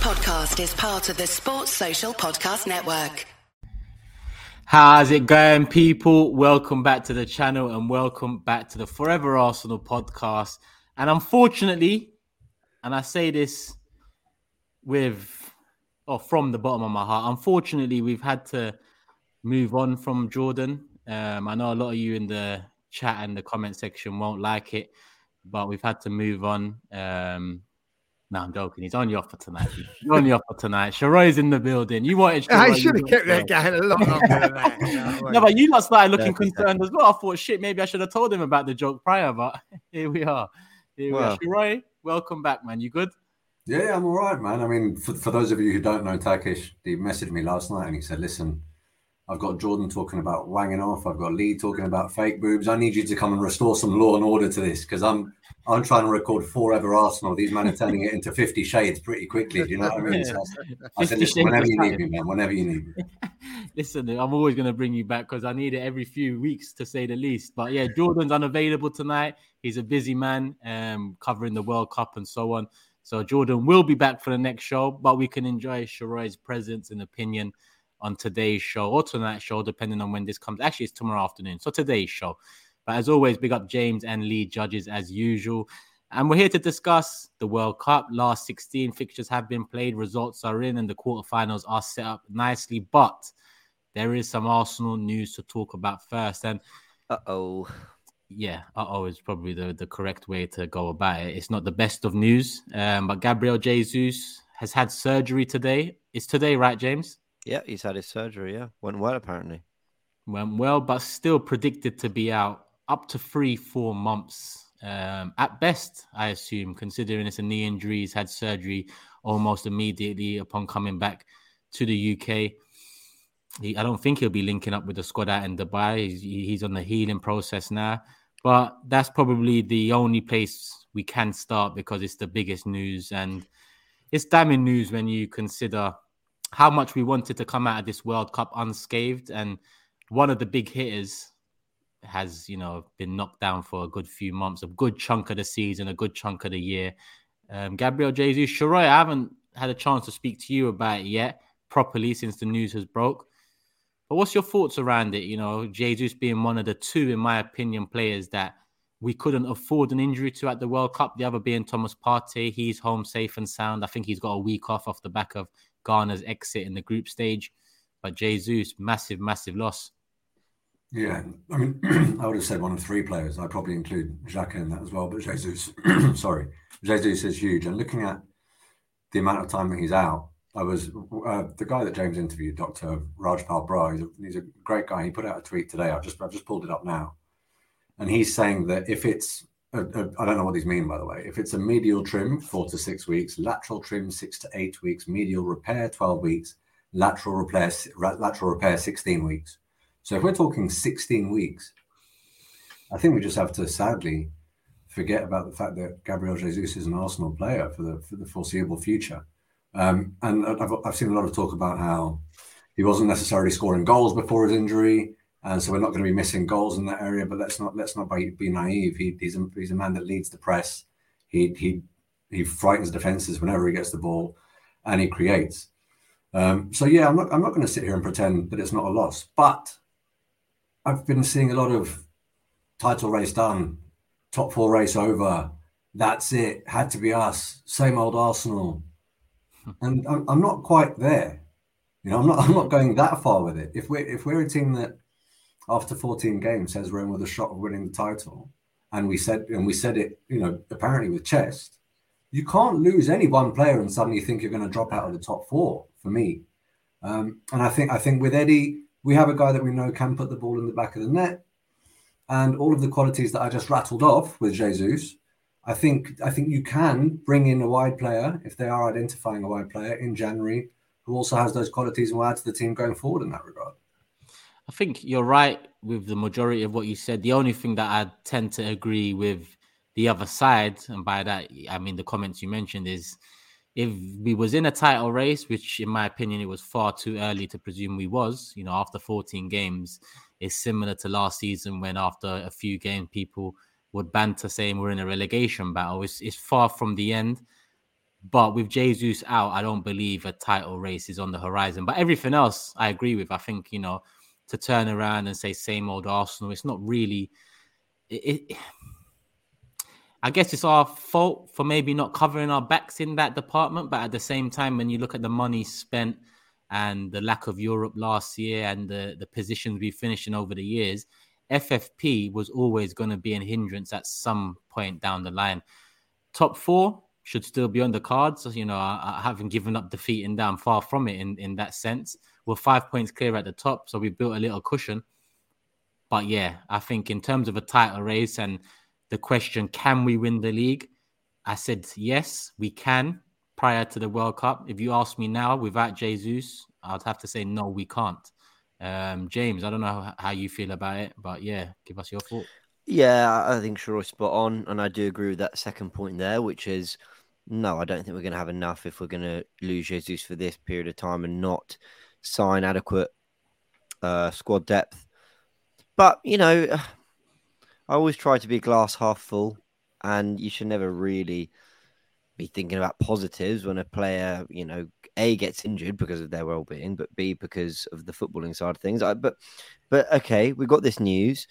podcast is part of the Sports Social Podcast Network. How's it going, people? Welcome back to the channel and welcome back to the Forever Arsenal podcast. And unfortunately, and I say this from the bottom of my heart, unfortunately, we've had to move on from Jordan. I know a lot of you in the chat and the comment section won't like it, but we've had to move on. No, I'm joking. He's only off for tonight. He's only off for tonight. Sharoy's in the building. You wanted Sharoy. I should have kept that going a lot longer than that. No, but you lot started looking concerned as well. I thought, shit, maybe I should have told him about the joke prior, but here we are. Sharoy, welcome back, man. You good? Yeah, I'm all right, man. I mean, for those of you who don't know Turkish, he messaged me last night and he said, listen, I've got Jordan talking about wanging off. I've got Lee talking about fake boobs. I need you to come and restore some law and order to this because I'm trying to record Forever Arsenal. These men are turning it into 50 Shades pretty quickly. Do you know what I mean? So I said, listen, whenever you need me, man, whenever you need me. Listen, I'm always going to bring you back because I need it every few weeks, to say the least. But yeah, Jordan's unavailable tonight. He's a busy man covering the World Cup and so on. So Jordan will be back for the next show, but we can enjoy Sharoy's presence and opinion on today's show or tonight's show, depending on when this comes. Actually, it's tomorrow afternoon. So today's show. But as always, big up James and Lee judges as usual. And we're here to discuss the World Cup. Last 16 fixtures have been played. Results are in and the quarterfinals are set up nicely. But there is some Arsenal news to talk about first. And yeah, is probably the correct way to go about it. It's not the best of news. But Gabriel Jesus has had surgery today. It's today, right, James? Yeah, he's had his surgery, yeah. Went well, apparently. Went well, but still predicted to be out up to 3-4 months. At best, I assume, considering it's a knee injury. He's had surgery almost immediately upon coming back to the UK. I don't think he'll be linking up with the squad out in Dubai. He's on the healing process now. But that's probably the only place we can start because it's the biggest news. And it's damning news when you consider how much we wanted to come out of this World Cup unscathed. And one of the big hitters has, been knocked down for a good few months, a good chunk of the season, a good chunk of the year. Gabriel Jesus. Sharoy, I haven't had a chance to speak to you about it yet properly since the news has broke. But what's your thoughts around it? Jesus being one of the two, in my opinion, players that we couldn't afford an injury to at the World Cup. The other being Thomas Partey. He's home safe and sound. I think he's got a week off the back of Ghana's exit in the group stage. But Jesus, massive, massive loss. Yeah, I mean, I would have said one of three players. I probably include Xhaka in that as well. But Jesus, Jesus is huge. And looking at the amount of time that he's out, I was the guy that James interviewed, Dr. Rajpal Brar. He's a great guy. He put out a tweet today. I've just pulled it up now, and he's saying that if it's I don't know what these mean, by the way. If it's a medial trim, 4 to 6 weeks, lateral trim, 6 to 8 weeks, medial repair, 12 weeks, lateral repair, 16 weeks. So if we're talking 16 weeks, I think we just have to sadly forget about the fact that Gabriel Jesus is an Arsenal player for the foreseeable future. And I've seen a lot of talk about how he wasn't necessarily scoring goals before his injury, and so we're not going to be missing goals in that area. But let's not be naive. He's a man that leads the press. He frightens defenses whenever he gets the ball, and he creates. So yeah, I'm not going to sit here and pretend that it's not a loss. But I've been seeing a lot of title race done, top 4 race over. That's it. Had to be us. Same old Arsenal. And I'm not quite there. I'm not going that far with it. If we're a team that after 14 games says we're in with a shot of winning the title, and we said it, apparently with chest, you can't lose any one player and suddenly think you're going to drop out of the top 4 for me. And I think with Eddie, we have a guy that we know can put the ball in the back of the net, and all of the qualities that I just rattled off with Jesus. I think you can bring in a wide player if they are identifying a wide player in January who also has those qualities and will add to the team going forward in that regard. I think you're right with the majority of what you said. The only thing that I tend to agree with the other side, and by that, I mean the comments you mentioned, is if we was in a title race, which in my opinion, it was far too early to presume we was, after 14 games, it's similar to last season when after a few games, people would banter saying we're in a relegation battle. It's far from the end. But with Jesus out, I don't believe a title race is on the horizon. But everything else, I agree with. I think, to turn around and say same old Arsenal, it's not really. I guess it's our fault for maybe not covering our backs in that department. But at the same time, when you look at the money spent and the lack of Europe last year and the positions we finished in over the years, FFP was always going to be an hindrance at some point down the line. Top 4 should still be on the cards. I haven't given up defeat and down, far from it in that sense. We're 5 points clear at the top, so we built a little cushion. But yeah, I think in terms of a title race and the question, can we win the league? I said, yes, we can prior to the World Cup. If you ask me now, without Jesus, I'd have to say, no, we can't. James, I don't know how you feel about it, but yeah, give us your thought. Yeah, I think Shroy's spot on. And I do agree with that second point there, which is, no, I don't think we're going to have enough if we're going to lose Jesus for this period of time and not sign adequate squad depth. But, I always try to be glass half full, and you should never really be thinking about positives when a player, A, gets injured because of their well-being, but B, because of the footballing side of things. But okay, we got this news.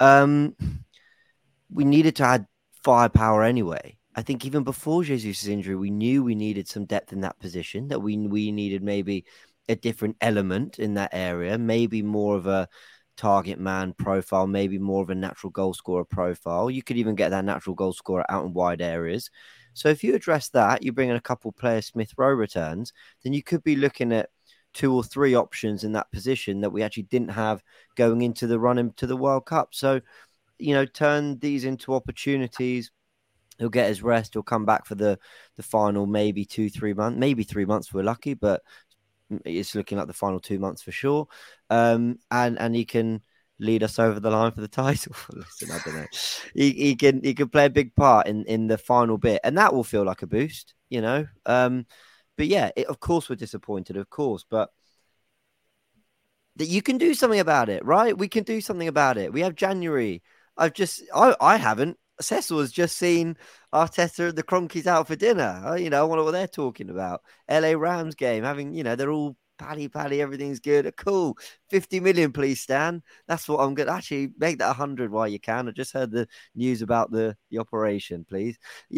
We needed to add firepower anyway. I think even before Jesus' injury, we knew we needed some depth in that position, that we needed maybe a different element in that area, maybe more of a target man profile, maybe more of a natural goal scorer profile. You could even get that natural goal scorer out in wide areas. So if you address that, you bring in a couple player Smith Rowe returns, then you could be looking at 2 or 3 options in that position that we actually didn't have going into the run into the World Cup. So, turn these into opportunities. He'll get his rest. He'll come back for the final, maybe 2-3 months, maybe 3 months if we're lucky, but it's looking like the final 2 months for sure. And he can lead us over the line for the title. Listen, I don't know. He can play a big part in the final bit, and that will feel like a boost, But yeah, of course we're disappointed, of course, but that you can do something about it, right? We can do something about it. We have January. I haven't. Cecil has just seen Arteta and the Cronkies out for dinner. I wonder what they're talking about. LA Rams game, having, they're all paddy, everything's good. Cool. 50 million, please, Stan. That's what I'm going to actually make that 100 while you can. I just heard the news about the operation, please.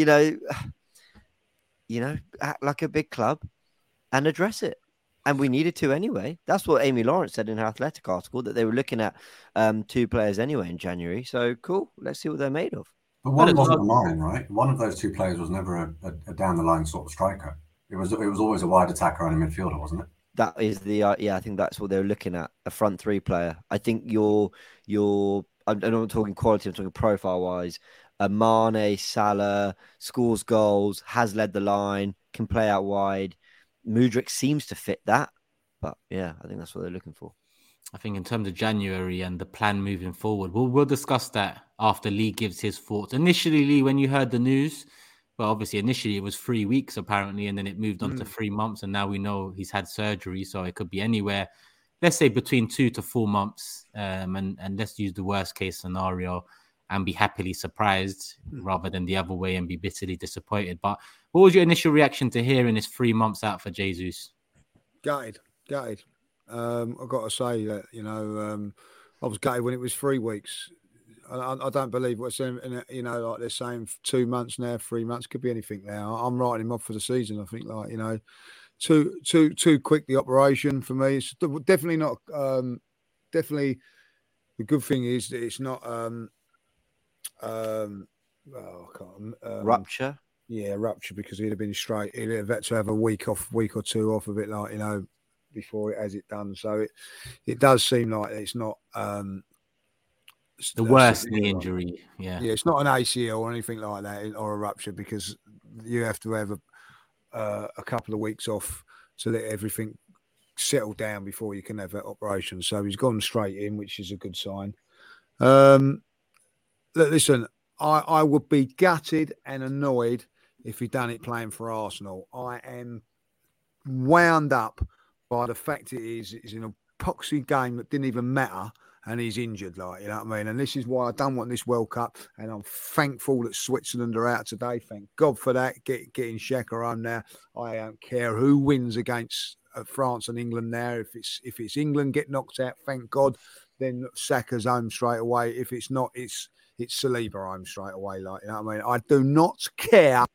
Act like a big club and address it. And we needed to anyway. That's what Amy Lawrence said in her Athletic article, that they were looking at 2 players anyway in January. So cool. Let's see what they're made of. But one wasn't a line, right? One of those 2 players was never a down the line sort of striker. It was always a wide attacker and a midfielder, wasn't it? That is I think that's what they were looking at, a front 3 player. I think I'm not talking quality, I'm talking profile wise. Mane, Salah scores goals, has led the line, can play out wide. Mudryk seems to fit that, but yeah, I think that's what they're looking for. I think in terms of January and the plan moving forward, we'll discuss that after Lee gives his thoughts. Initially, Lee, when you heard the news, well, obviously initially it was 3 weeks apparently, and then it moved on to 3 months, and now we know he's had surgery, so it could be anywhere, let's say between 2 to 4 months, and let's use the worst case scenario and be happily surprised rather than the other way and be bitterly disappointed. But what was your initial reaction to hearing it's 3 months out for Jesus? Gutted. I've got to say that, I was gutted when it was 3 weeks. I don't believe what's in like they're saying 2 months now, 3 months, could be anything now. I'm writing him off for the season. I think too quick the operation for me. It's definitely not. Definitely, the good thing is that it's not. Rupture. Yeah, rupture, because he'd have been straight. He'd have had to have a week or 2 off of it, before it has it done. So it does seem like it's not the worst knee injury. Yeah, it's not an ACL or anything like that, or a rupture, because you have to have a couple of weeks off to let everything settle down before you can have that operation. So he's gone straight in, which is a good sign. Listen, I would be gutted and annoyed if he'd done it playing for Arsenal. I am wound up by the fact it's an epoxy game that didn't even matter, and he's injured, like, you know what I mean? And this is why I don't want this World Cup, and I'm thankful that Switzerland are out today. Thank God for that. Getting Xhaka home now. I don't care who wins against France and England now. If it's England get knocked out, thank God, then Saka's home straight away. If it's not, it's Saliba home straight away, like, you know what I mean? I do not care.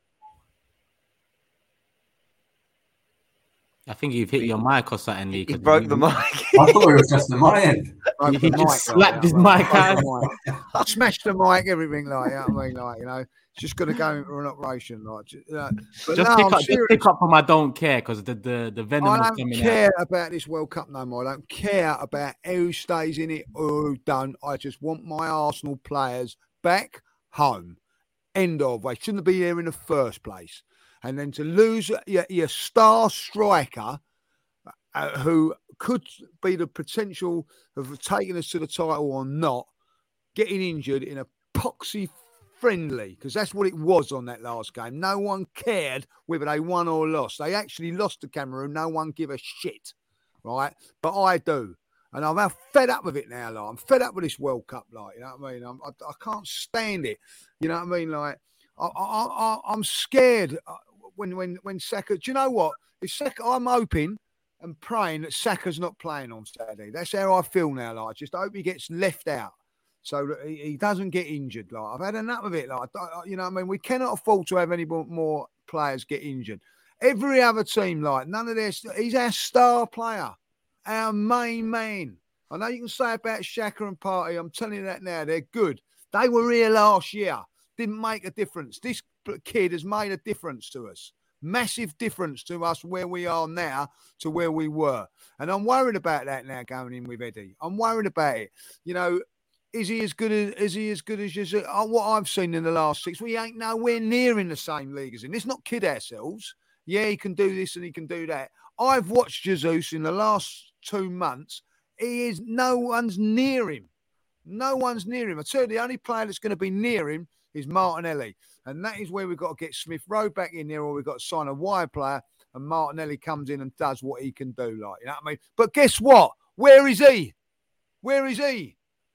I think you've hit your mic or something, Lee. He broke the mic. I thought it was just on my end. He just slapped his mic out. Smashed the mic, everything, like, you know what I mean? Like, you know, it's just going to go into an operation, like. Just pick up on my don't care, because the venom was coming out. I don't care about this World Cup no more. I don't care about who stays in it or who don't. I just want my Arsenal players back home. End of. They shouldn't be here in the first place. And then to lose your star striker, who could be the potential of taking us to the title or not, getting injured in a poxy friendly, because that's what it was on that last game. No one cared whether they won or lost. They actually lost to Cameroon. No one give a shit, right? But I do. And I'm fed up with it now, like. I'm fed up with this World Cup, like, you know what I mean? I can't stand it. You know what I mean? Like, I'm scared when Saka. Do you know what? If Saka, I'm hoping and praying that Saka's not playing on Saturday. That's how I feel now. Like, I just hope he gets left out so that he doesn't get injured. Like, I've had enough of it. Like, you know what I mean? We cannot afford to have any more players get injured. Every other team, like, none of this. He's our star player, our main man. I know you can say about Xhaka and Partey. I'm telling you that now. They're good. They were here last year. Didn't make a difference. This kid has made a difference to us. Massive difference to us where we are now to where we were. And I'm worried about that now going in with Eddie. I'm worried about it. You know, is he as good as Jesus? What I've seen in the last 6 weeks, we ain't nowhere near in the same league as him. Let's not kid ourselves. Yeah, he can do this and he can do that. I've watched Jesus in the last 2 months. No one's near him. No one's near him. I tell you, the only player that's going to be near him is Martinelli. And that is where we've got to get Smith Rowe back in there, or we've got to sign a wide player, and Martinelli comes in and does what he can do. Like, you know what I mean? But guess what? Where is he? Where is he?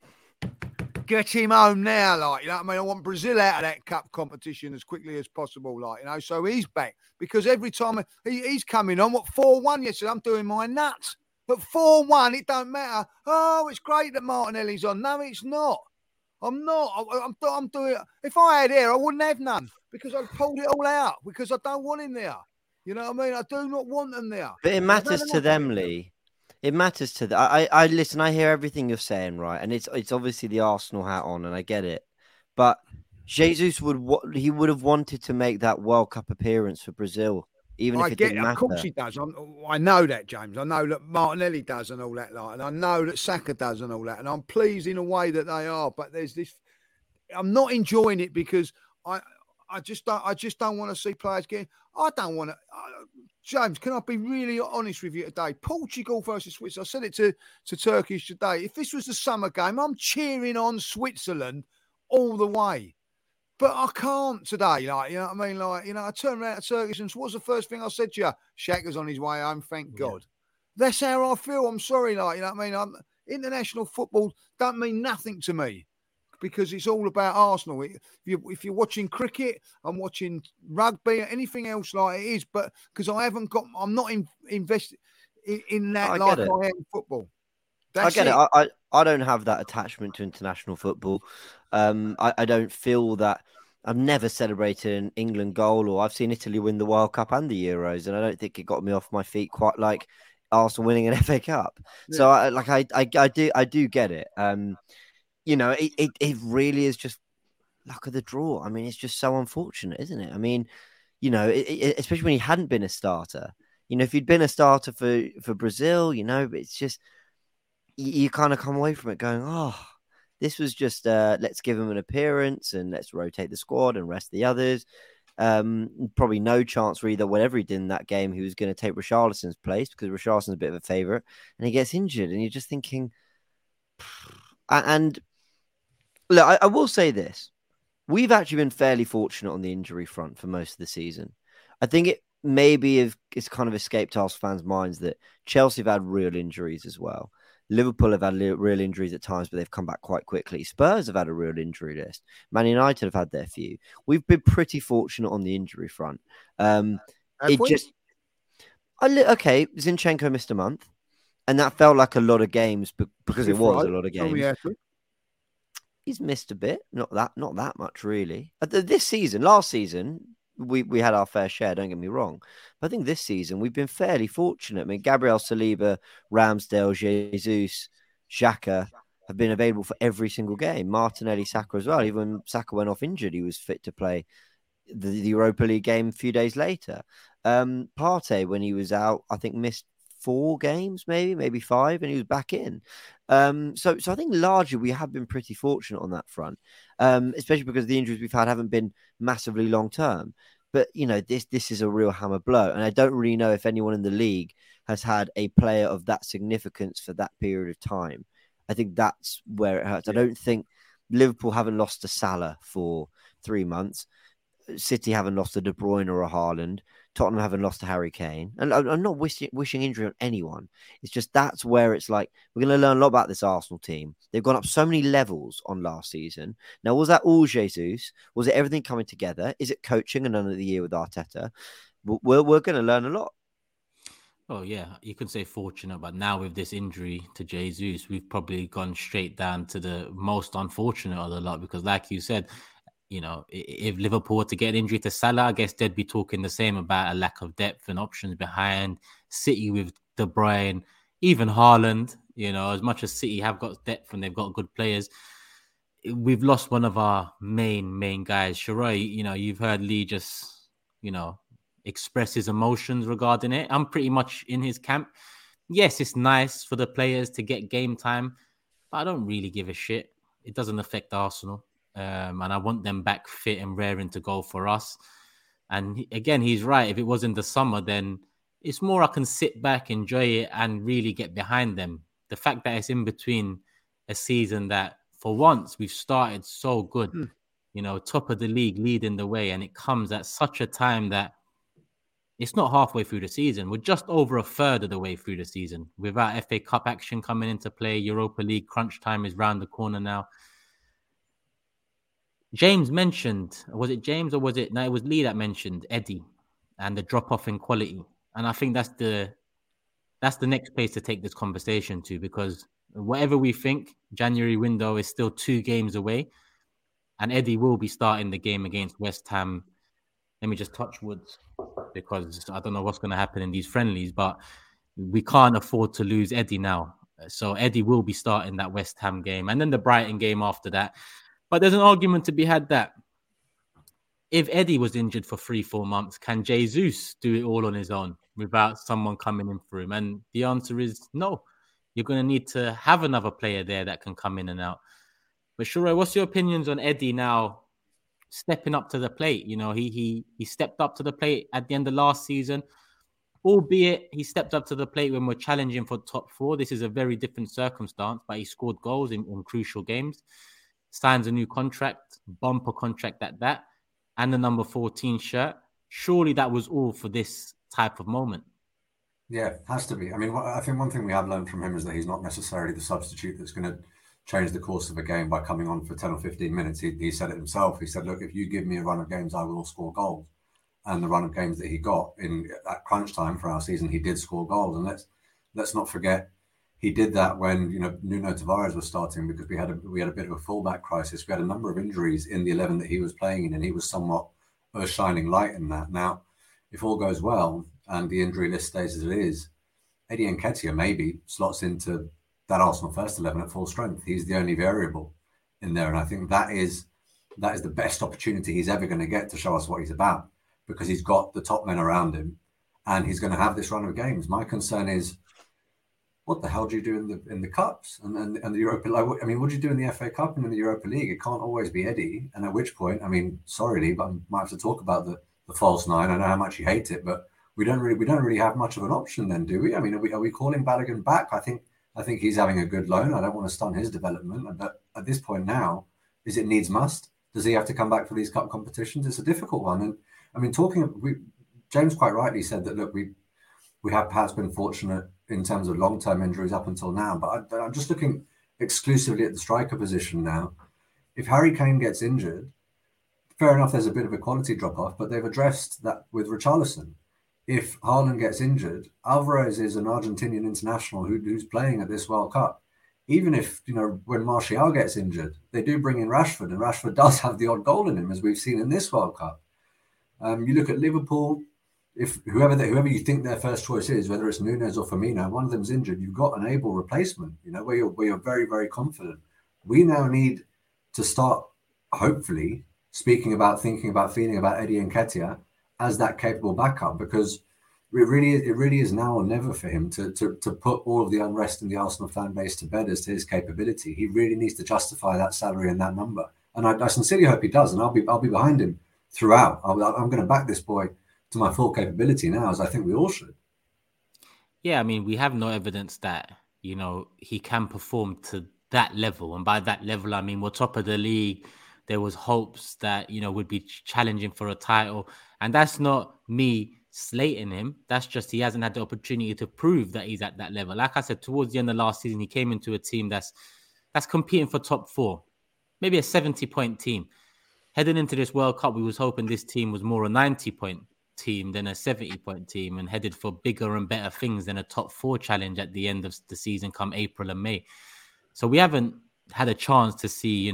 Get him home now, like, you know what I mean? I want Brazil out of that cup competition as quickly as possible, like, you know, so he's back. Because every time he's coming on, 4-1 yesterday, I'm doing my nuts. But 4-1, it don't matter. Oh, it's great that Martinelli's on. No, it's not. I'm not. I'm doing. If I had hair, I wouldn't have none, because I'd pulled it all out, because I don't want him there. You know what I mean? I do not want them there. But it matters to them, Lee. It matters to them. I listen. I hear everything you're saying, right? And it's obviously the Arsenal hat on, and I get it. But Jesus would have wanted to make that World Cup appearance for Brazil, even if it didn't matter. Of course he does. I know that, James. I know that Martinelli does and all that, like, and I know that Saka does and all that, and I'm pleased in a way that they are. But there's this. I'm not enjoying it because I just don't want to see players getting. I don't want to. James, can I be really honest with you today? Portugal versus Switzerland. I said it to Turkish today. If this was the summer game, I'm cheering on Switzerland all the way. But I can't today, like, you know what I mean? Like, you know, I turned around to Turkish and what's the first thing I said to you? Xhaka's on his way home, thank God. That's how I feel. I'm sorry, like, you know what I mean? International football don't mean nothing to me, because it's all about Arsenal. If you're watching cricket, I'm watching rugby, anything else like it is, but because I'm not invested in that like I am in football. I get it. I don't have that attachment to international football. I don't feel that. I've never celebrated an England goal, or I've seen Italy win the World Cup and the Euros, and I don't think it got me off my feet quite like Arsenal winning an FA Cup. Yeah. So I do get it. You know, it really is just luck of the draw. I mean, it's just so unfortunate, isn't it? I mean, you know, especially when he hadn't been a starter. You know, if you'd been a starter for Brazil, you know, it's just you kind of come away from it going, oh, this was just let's give him an appearance and let's rotate the squad and rest the others. Probably no chance for either. Whatever he did in that game, he was going to take Richarlison's place, because Richarlison's a bit of a favourite, and he gets injured, and you're just thinking. And look, I will say this: we've actually been fairly fortunate on the injury front for most of the season. I think it maybe it's kind of escaped Arsenal fans' minds that Chelsea have had real injuries as well. Liverpool have had real injuries at times, but they've come back quite quickly. Spurs have had a real injury list. Man United have had their few. We've been pretty fortunate on the injury front. Okay, Zinchenko missed a month, and that felt like a lot of games because it was a lot of games. He's missed a bit, not that much really. Last season, we had our fair share. Don't get me wrong, but I think this season we've been fairly fortunate. I mean, Gabriel Saliba, Ramsdale, Jesus, Xhaka have been available for every single game. Martinelli, Saka as well. Even when Saka went off injured, he was fit to play the Europa League game a few days later. Partey, when he was out, I think missed 4 games, maybe 5, and he was back in. So I think largely we have been pretty fortunate on that front, especially because the injuries we've had haven't been massively long term. But this is a real hammer blow, and I don't really know if anyone in the league has had a player of that significance for that period of time. I think that's where it hurts. I don't think Liverpool haven't lost to Salah for 3 months. City haven't lost to De Bruyne or a Haaland. Tottenham haven't lost to Harry Kane. And I'm not wishing injury on anyone. It's just that's where it's like, we're going to learn a lot about this Arsenal team. They've gone up so many levels on last season. Now, was that all Jesus? Was it everything coming together? Is it coaching another year with Arteta? We're going to learn a lot. Oh, yeah, you could say fortunate, but now with this injury to Jesus, we've probably gone straight down to the most unfortunate of the lot because, like you said, if Liverpool were to get an injury to Salah, I guess they'd be talking the same about a lack of depth and options behind. City with De Bruyne, even Haaland, as much as City have got depth and they've got good players, we've lost one of our main guys. Shiroi, you've heard Lee just, express his emotions regarding it. I'm pretty much in his camp. Yes, it's nice for the players to get game time, but I don't really give a shit. It doesn't affect Arsenal. And I want them back fit and raring to go for us. And again, he's right. If it was in the summer, then it's more I can sit back, enjoy it, and really get behind them. The fact that it's in between a season that, for once, we've started so good, top of the league, leading the way, and it comes at such a time that it's not halfway through the season. We're just over a third of the way through the season. Without FA Cup action coming into play, Europa League crunch time is round the corner now. James mentioned, was it James or was it? No, it was Lee that mentioned Eddie and the drop-off in quality. And I think that's the next place to take this conversation to, because whatever we think, January window is still 2 games away. And Eddie will be starting the game against West Ham. Let me just touch wood because I don't know what's going to happen in these friendlies, but we can't afford to lose Eddie now. So Eddie will be starting that West Ham game and then the Brighton game after that. But there's an argument to be had that if Eddie was injured for 3-4 months, can Jesus do it all on his own without someone coming in for him? And the answer is no. You're going to need to have another player there that can come in and out. But Shura, what's your opinions on Eddie now stepping up to the plate? He stepped up to the plate at the end of last season, albeit he stepped up to the plate when we're challenging for top 4. This is a very different circumstance, but he scored goals in crucial games. Signs a new contract, bumper contract at that, and the number 14 shirt. Surely that was all for this type of moment. Yeah, it has to be. I mean, I think one thing we have learned from him is that he's not necessarily the substitute that's going to change the course of a game by coming on for 10 or 15 minutes. He said it himself. He said, look, if you give me a run of games, I will score goals. And the run of games that he got in at crunch time for our season, he did score goals. And let's not forget, he did that when Nuno Tavares was starting, because we had a bit of a fullback crisis. We had a number of injuries in the 11 that he was playing in, and he was somewhat a shining light in that. Now, if all goes well and the injury list stays as it is, Eddie Nketiah maybe slots into that Arsenal first 11 at full strength. He's the only variable in there, and I think that is the best opportunity he's ever going to get to show us what he's about, because he's got the top men around him, and he's going to have this run of games. My concern is, what the hell do you do in the cups and the Europa? I mean, what do you do in the FA Cup and in the Europa League? It can't always be Eddie. And at which point, I mean, sorry, Lee, but I might have to talk about the false 9. I know how much you hate it, but we don't really have much of an option then, do we? I mean, are we calling Balogun back? I think he's having a good loan. I don't want to stunt his development, but at this point now, is it needs must? Does he have to come back for these cup competitions? It's a difficult one. And I mean, James quite rightly said that, look, we we have perhaps been fortunate in terms of long-term injuries up until now. But I'm just looking exclusively at the striker position now. If Harry Kane gets injured, fair enough, there's a bit of a quality drop-off, but they've addressed that with Richarlison. If Haaland gets injured, Alvarez is an Argentinian international who's playing at this World Cup. Even if, when Martial gets injured, they do bring in Rashford, and Rashford does have the odd goal in him, as we've seen in this World Cup. You look at Liverpool, if whoever you think their first choice is, whether it's Núñez or Firmino, one of them's injured, you've got an able replacement, where you're very, very confident. We now need to start, hopefully, thinking about Eddie Nketiah as that capable backup, because it really is now or never for him to put all of the unrest in the Arsenal fan base to bed as to his capability. He really needs to justify that salary and that number, and I sincerely hope he does. And I'll be behind him throughout. I'm going to back this boy to my full capability now, as I think we all should. Yeah, I mean, we have no evidence that he can perform to that level, and by that level, I mean we're top of the league. There was hopes that would be challenging for a title, and that's not me slating him. That's just he hasn't had the opportunity to prove that he's at that level. Like I said, towards the end of last season, he came into a team that's competing for top 4, maybe a 70-point team. Heading into this World Cup, we was hoping this team was more a 90-point team than a 70-point team, and headed for bigger and better things than a top 4 challenge at the end of the season come April and May. So we haven't had a chance to see,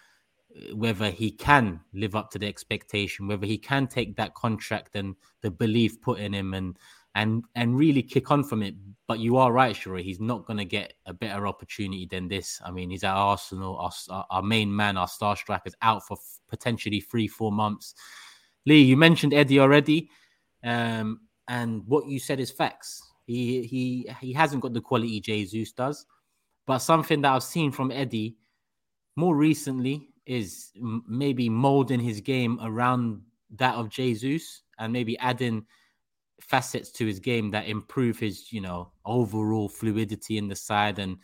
whether he can live up to the expectation, whether he can take that contract and the belief put in him and really kick on from it. But you are right, Shura, he's not going to get a better opportunity than this. I mean, he's at Arsenal, our main man, our star striker, is out for potentially 3-4 months. Lee, you mentioned Eddie already, and what you said is facts. He hasn't got the quality Jesus does, but something that I've seen from Eddie more recently is maybe molding his game around that of Jesus, and maybe adding facets to his game that improve his, overall fluidity in the side. And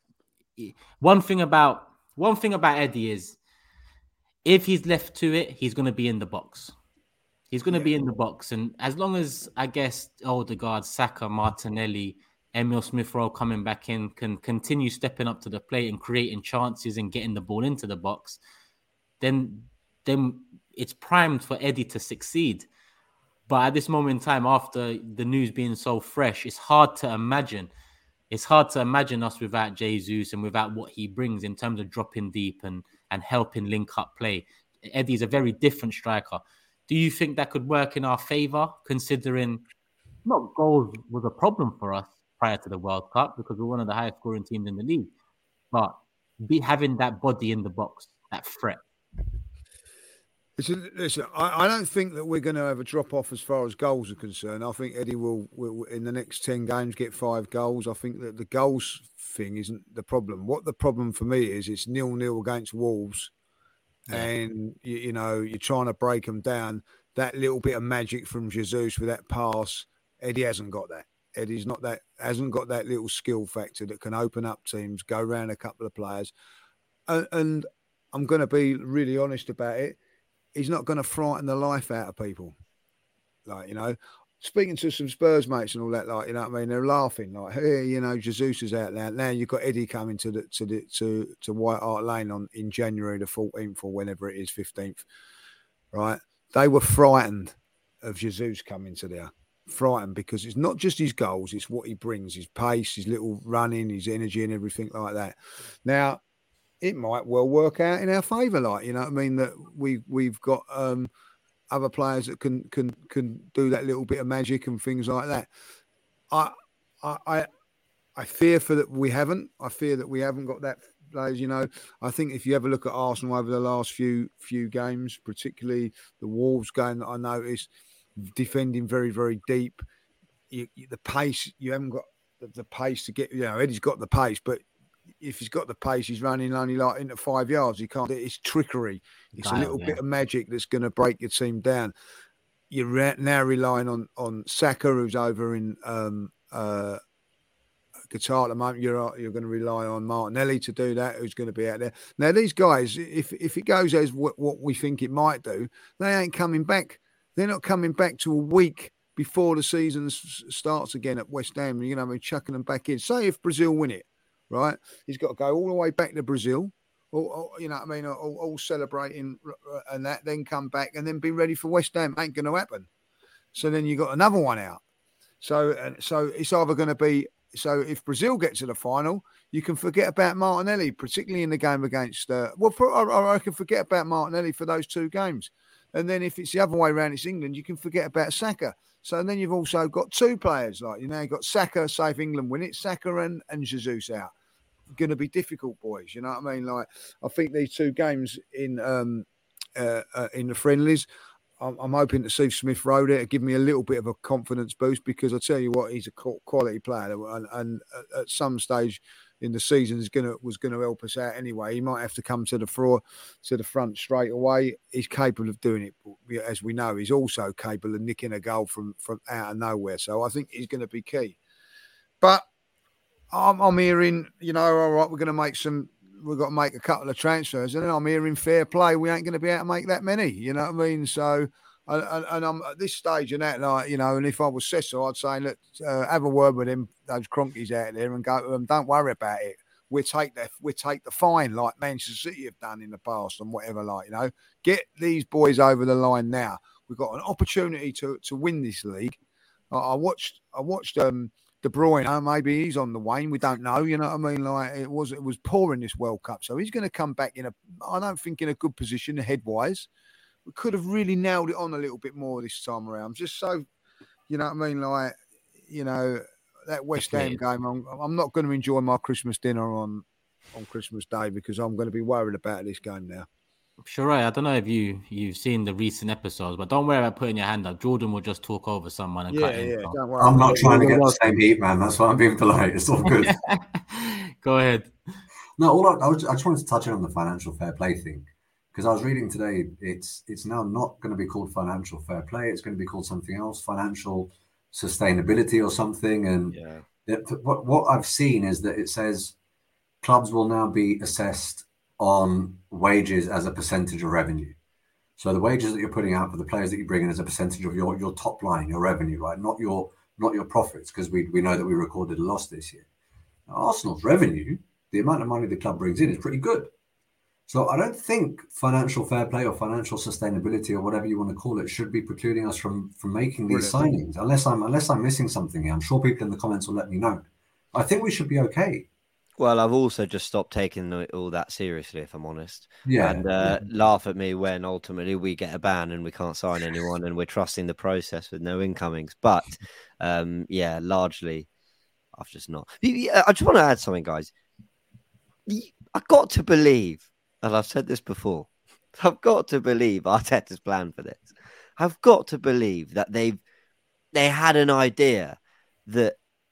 one thing about Eddie is, if he's left to it, he's going to be in the box. He's going to be in the box, and as long as, I guess, Odegaard, Saka, Martinelli, Emil Smith-Rowe coming back in can continue stepping up to the plate and creating chances and getting the ball into the box, then it's primed for Eddie to succeed. But at this moment in time, after the news being so fresh, it's hard to imagine us without Jesus and without what he brings in terms of dropping deep and helping link up play. Eddie's a very different striker. Do you think that could work in our favour, considering not goals was a problem for us prior to the World Cup because we're one of the highest scoring teams in the league, but having that body in the box, that threat? Listen, I don't think that we're going to have a drop-off as far as goals are concerned. I think Eddie will, in the next 10 games, get 5 goals. I think that the goals thing isn't the problem. What the problem for me is, it's 0-0 against Wolves, and, you're trying to break them down. That little bit of magic from Jesus with that pass, Eddie hasn't got that. Eddie's hasn't got that little skill factor that can open up teams, go around a couple of players. And I'm going to be really honest about it. He's not going to frighten the life out of people. Speaking to some Spurs mates and all that, what I mean? They're laughing hey, Jesus is out there. Now you've got Eddie coming to White Hart Lane in January the 14th or whenever it is, 15th, right? They were frightened of Jesus coming to there. Frightened because it's not just his goals, it's what he brings, his pace, his little running, his energy and everything like that. Now, it might well work out in our favour, that we've got other players that can do that little bit of magic and things like that. I fear that we haven't. I fear that we haven't got that players. I think if you ever look at Arsenal over the last few games, particularly the Wolves game that I noticed, defending very, very deep. The pace, you haven't got the pace to get. Eddie's got the pace, but if he's got the pace, he's running only into 5 yards. He can't. It's trickery. It's a little bit of magic that's going to break your team down. You're now relying on Saka, who's over in Qatar at the moment. You're going to rely on Martinelli to do that, who's going to be out there. Now, these guys, if it goes as what we think it might do, they ain't coming back. They're not coming back to a week before the season starts again at West Ham. You know, I mean, chucking them back in. Say if Brazil win it, right? He's got to go all the way back to Brazil. You know what I mean? All celebrating and that, then come back and then be ready for West Ham. Ain't going to happen. So then you got another one out. So it's either going to be, so if Brazil gets to the final, you can forget about Martinelli, particularly in the game against, I can forget about Martinelli for those 2 games. And then if it's the other way around, it's England, you can forget about Saka. So then you've also got 2 players, like, you know, you've got Saka, say if England win it, Saka and Jesus out. Going to be difficult, boys. You know what I mean? Like, I think these 2 games in the friendlies, I'm hoping to see Smith Rowe there to give me a little bit of a confidence boost, because I tell you what, he's a quality player, and at some stage in the season was going to help us out anyway. He might have to come to the front straight away. He's capable of doing it, as we know. He's also capable of nicking a goal from out of nowhere. So I think he's going to be key. But I'm hearing, you know, all right, we've got to make a couple of transfers, and then I'm hearing fair play. We ain't going to be able to make that many, you know what I mean? So, and I'm at this stage and that, like, you know, and if I was Cecil, I'd say, look, have a word with him, those cronkies out there, and go to them. Don't worry about it. We take the fine like Manchester City have done in the past and whatever, like, you know, get these boys over the line now. We've got an opportunity to win this league. I watched De Bruyne, maybe he's on the wane. We don't know, you know what I mean? Like, it was poor in this World Cup, so he's going to come back I don't think in a good position head-wise. We could have really nailed it on a little bit more this time around. Just so, you know what I mean? Like, you know, that West Ham game, I'm not going to enjoy my Christmas dinner on Christmas Day, because I'm going to be worried about this game now. Sure, I don't know if you've seen the recent episodes, but don't worry about putting your hand up. Jordan will just talk over someone and cut in. Don't worry. I'm not trying to get the same heat, man. That's why I'm being polite. It's all good. Go ahead. No, I just wanted to touch on the financial fair play thing, because I was reading today. It's now not going to be called financial fair play. It's going to be called something else, financial sustainability or something. And what I've seen is that it says clubs will now be assessed on wages as a percentage of revenue. So the wages that you're putting out for the players that you bring in as a percentage of your top line, your revenue, right? Not your profits, because we know that we recorded a loss this year. Now, Arsenal's revenue, the amount of money the club brings in, is pretty good. So I don't think financial fair play or financial sustainability or whatever you want to call it should be precluding us from making these signings, unless I'm missing something here. I'm sure people in the comments will let me know. I think we should be okay. Well, I've also just stopped taking all that seriously, if I'm honest. Yeah. And laugh at me when ultimately we get a ban and we can't sign anyone, and we're trusting the process with no incomings. But largely, I've just not. I just want to add something, guys. I've got to believe, and I've said this before, I've got to believe Arteta's plan for this. I've got to believe that they had an idea that,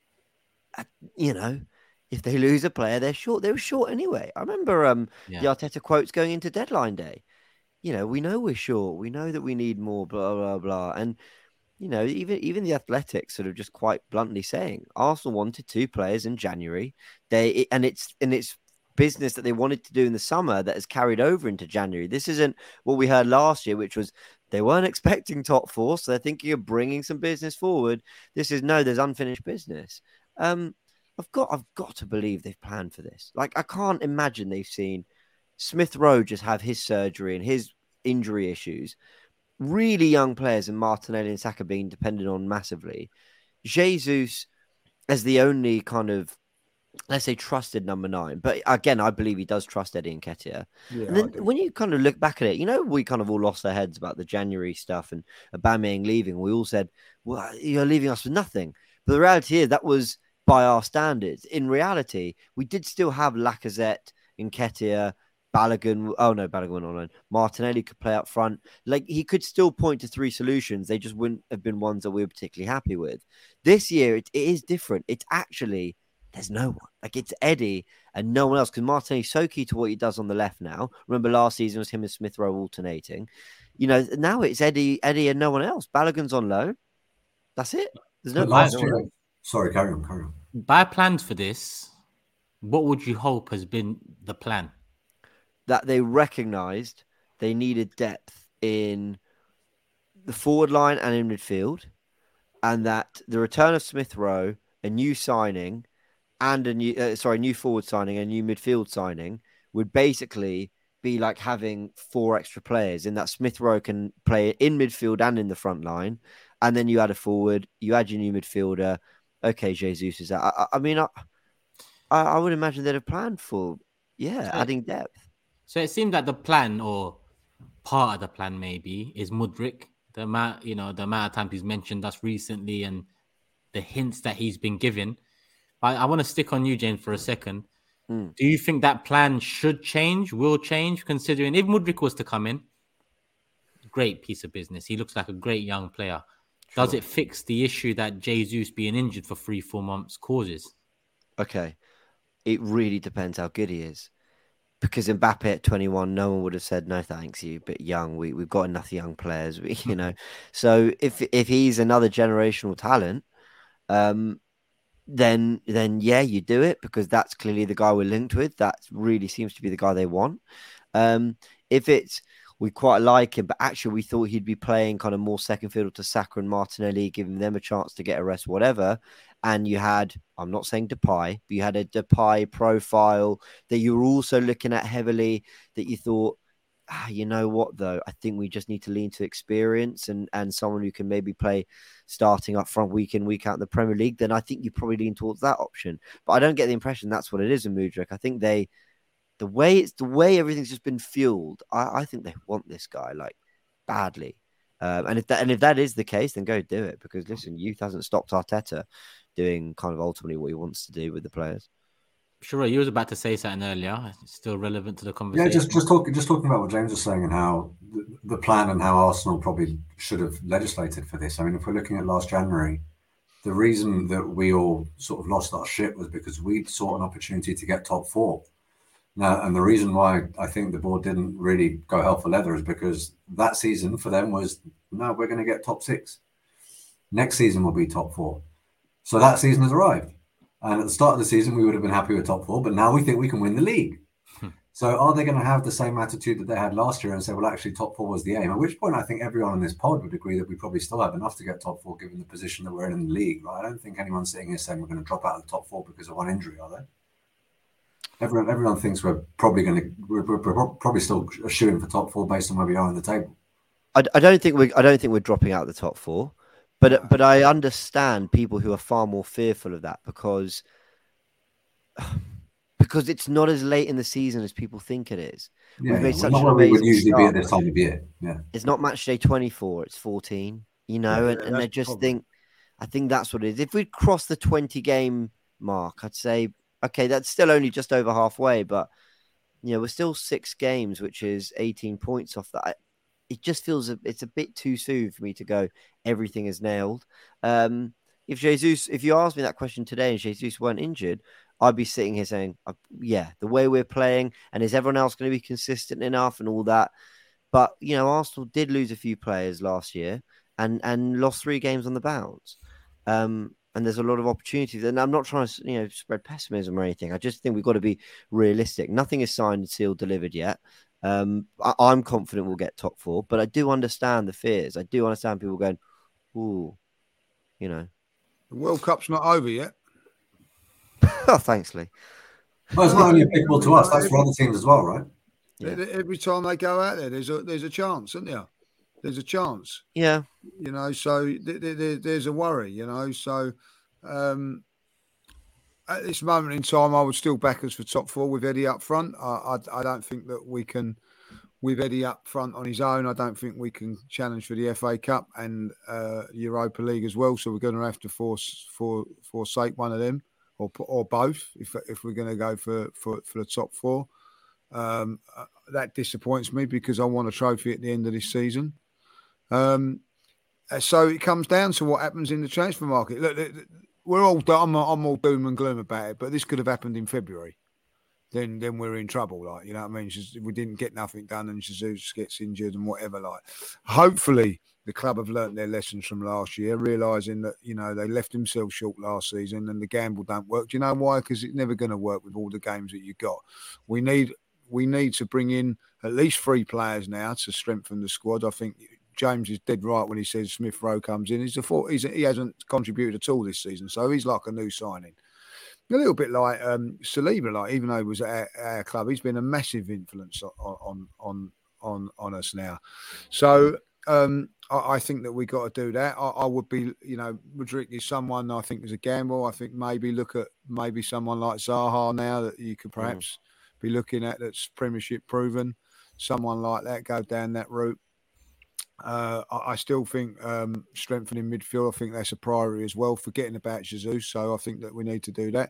you know, if they lose a player, they're short. They were short anyway. I remember the Arteta quotes going into deadline day. You know, we know we're short. We know that we need more, blah, blah, blah. And, you know, even the Athletics sort of just quite bluntly saying Arsenal wanted 2 players in January. It's business that they wanted to do in the summer that has carried over into January. This isn't what we heard last year, which was they weren't expecting top 4, so they're thinking of bringing some business forward. This is there's unfinished business. I've got to believe they've planned for this. Like, I can't imagine they've seen Smith Rowe just have his surgery and his injury issues. Really young players and Martinelli and Saka being depended on massively. Jesus as the only kind of, let's say, trusted number 9. But again, I believe he does trust Eddie Nketiah. Yeah, and then when you kind of look back at it, you know, we kind of all lost our heads about the January stuff and Aubameyang leaving. We all said, well, you're leaving us with nothing. But the reality is that was by our standards. In reality, we did still have Lacazette, Nketiah, Balogun. Oh no, Balogun went online. Martinelli could play up front. Like, he could still point to 3 solutions. They just wouldn't have been ones that we were particularly happy with. This year, it is different. It's actually, there's no one. Like, it's Eddie and no one else, because Martinelli's so key to what he does on the left now. Remember last season was him and Smith Rowe alternating. You know, now it's Eddie and no one else. Balogun's on loan. That's it. There's no last year. Sorry, carry on. By plans for this, what would you hope has been the plan? That they recognised they needed depth in the forward line and in midfield. and that the return of Smith Rowe, a new signing, and a new forward signing, a new midfield signing, would basically be like having 4 extra players in that Smith Rowe can play in midfield and in the front line. And then you add a forward, you add your new midfielder. Okay, Jesus is out. I mean, I would imagine they'd have planned for, adding depth. So it seemed that the plan, or part of the plan maybe, is Mudryk. The amount of time he's mentioned us recently and the hints that he's been given. I want to stick on you, James, for a second. Do you think that plan should change, will change, considering if Mudryk was to come in, great piece of business. He looks like a great young player. Sure. Does it fix the issue that Jesus being injured for 3-4 months causes? Okay. It really depends how good he is. Because Mbappe at 21, no one would have said, no, thanks, you, but young. We've got enough young players, So if he's another generational talent, then yeah, you do it, because that's clearly the guy we're linked with. That really seems to be the guy they want. If it's, we quite like him, but actually we thought he'd be playing kind of more second fiddle to Saka and Martinelli, giving them a chance to get a rest, whatever. And you had, I'm not saying Depay, but you had a Depay profile that you were also looking at heavily, that you thought, you know what, though? I think we just need to lean to experience and someone who can maybe play starting up front week in, week out in the Premier League. Then I think you probably lean towards that option. But I don't get the impression that's what it is in Mudryk. I think the way everything's just been fueled, I think they want this guy like badly. And if that is the case, then go do it, because listen, youth hasn't stopped Arteta doing kind of ultimately what he wants to do with the players. Sure, you was about to say something earlier. It's still relevant to the conversation. Yeah, just talking about what James was saying and how the plan and how Arsenal probably should have legislated for this. I mean, if we're looking at last January, the reason that we all sort of lost our shit was because we'd sought an opportunity to get top 4. Now, and the reason why I think the board didn't really go hell for leather is because that season for them was, no, we're going to get top 6. Next season will be top 4. So that season has arrived. And at the start of the season, we would have been happy with top 4, but now we think we can win the league. So are they going to have the same attitude that they had last year and say, well, actually, top 4 was the aim? At which point, I think everyone on this pod would agree that we probably still have enough to get top 4, given the position that we're in the league. Right? I don't think anyone's sitting here saying we're going to drop out of the top 4 because of one injury, are they? Everyone thinks we're probably still shooting for top 4 based on where we are on the table. I don't think we're dropping out of the top 4. But I understand people who are far more fearful of that because it's not as late in the season as people think it is. Yeah, we've made such an amazing would usually start. Be at this time of year. Yeah, it's not match day 24; it's 14. And I just think, I think that's what it is. If we'd crossed the 20 game mark, I'd say, okay, that's still only just over halfway, but we're still 6 games, which is 18 points off that. It just feels it's a bit too soon for me to go, everything is nailed. If you asked me that question today and Jesus weren't injured, I'd be sitting here saying, yeah, the way we're playing, and is everyone else going to be consistent enough and all that? But, Arsenal did lose a few players last year and lost 3 games on the bounce. And there's a lot of opportunities. And I'm not trying to, spread pessimism or anything. I just think we've got to be realistic. Nothing is signed, sealed, delivered yet. I'm confident we'll get top 4, but I do understand the fears. I do understand people going, ooh, The World Cup's not over yet. Oh, thanks, Lee. Well, it's not only applicable to us, that's for other teams as well, right? Yeah. Every time they go out there, there's a chance, isn't there? There's a chance. Yeah. So there's a worry, So at this moment in time, I would still back us for top 4 with Eddie up front. I don't think that we can, with Eddie up front on his own, I don't think we can challenge for the FA Cup and Europa League as well. So we're going to have to forsake one of them or both if we're going to go for the top 4. That disappoints me because I want a trophy at the end of this season. So it comes down to what happens in the transfer market. Look, I'm all doom and gloom about it, but this could have happened in February. Then we're in trouble, you know what I mean? We didn't get nothing done, and Jesus gets injured and whatever. Hopefully, the club have learnt their lessons from last year, realising that they left themselves short last season, and the gamble don't work. Do you know why? Because it's never going to work with all the games that you got. We need to bring in at least 3 players now to strengthen the squad. I think James is dead right when he says Smith Rowe comes in. He hasn't contributed at all this season, so he's like a new signing. A little bit like Saliba, like even though he was at our club, he's been a massive influence on us now. So I think that we got to do that. I would be, Mudryk is someone I think is a gamble. I think maybe look at someone like Zaha now that you could perhaps be looking at that's Premiership proven. Someone like that, go down that route. I still think strengthening midfield, I think that's a priority as well, forgetting about Jesus. So I think that we need to do that.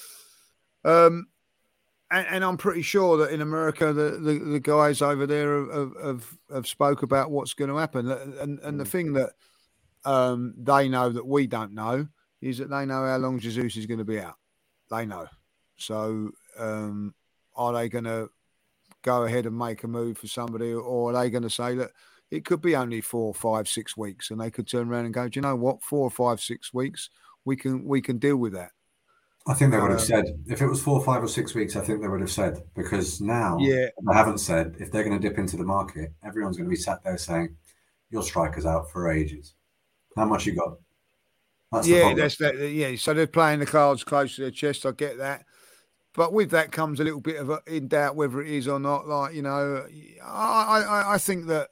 And I'm pretty sure that in America, the guys over there have spoke about what's going to happen. And the thing that they know that we don't know is that they know how long Jesus is going to be out. They know. So are they going to go ahead and make a move for somebody, or are they going to say that it could be only 4, 5, 6 weeks, and they could turn around and go, do you know what, 4, 5, 6 weeks, we can deal with that. I think they would have said, if it was 4, 5 or 6 weeks, I think they would have said, because now they haven't said, if they're going to dip into the market, everyone's going to be sat there saying, your striker's out for ages. How much you got? That's the problem. That's that. Yeah, so they're playing the cards close to their chest. I get that. But with that comes a little bit of in doubt whether it is or not. Like, I think that,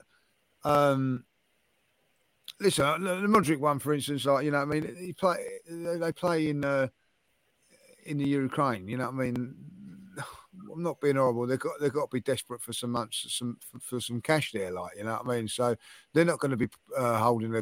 listen, the Mudryk one, for instance, like, I mean, they play in the Ukraine, I mean, I'm not being horrible. They've got to be desperate for some months, for some cash there, like, what I mean. So they're not going to be holding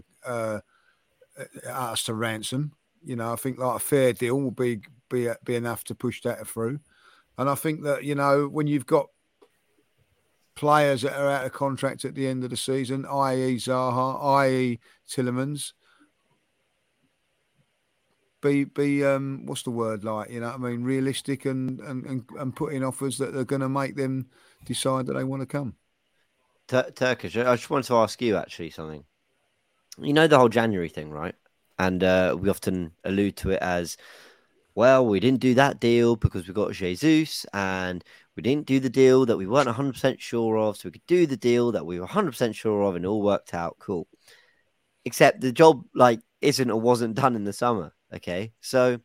us to ransom. I think like a fair deal will be enough to push that through. And I think that when you've got players that are out of contract at the end of the season, i.e. Zaha, i.e. Tielemans, be what's the word, like, I mean, realistic and put in offers that are going to make them decide that they want to come. Turkish, I just wanted to ask you actually something. The whole January thing, right? And we often allude to it as, well, we didn't do that deal because we got Jesus, and we didn't do the deal that we weren't 100% sure of, so we could do the deal that we were 100% sure of, and it all worked out. Cool. Except the job, like, isn't or wasn't done in the summer. Okay, so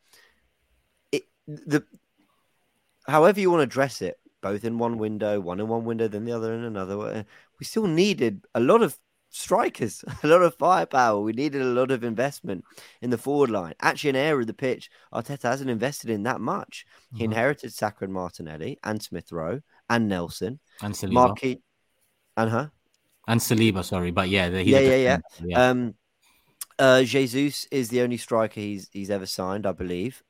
however you want to dress it, both in one window, one in one window, then the other in another, we still needed a lot of strikers, a lot of firepower. We needed a lot of investment in the forward line. Actually, an area of the pitch Arteta hasn't invested in that much. He inherited Saka and Martinelli and Smith Rowe and Nelson and Saliba. And Saliba, sorry, but yeah. Jesus is the only striker he's ever signed, I believe.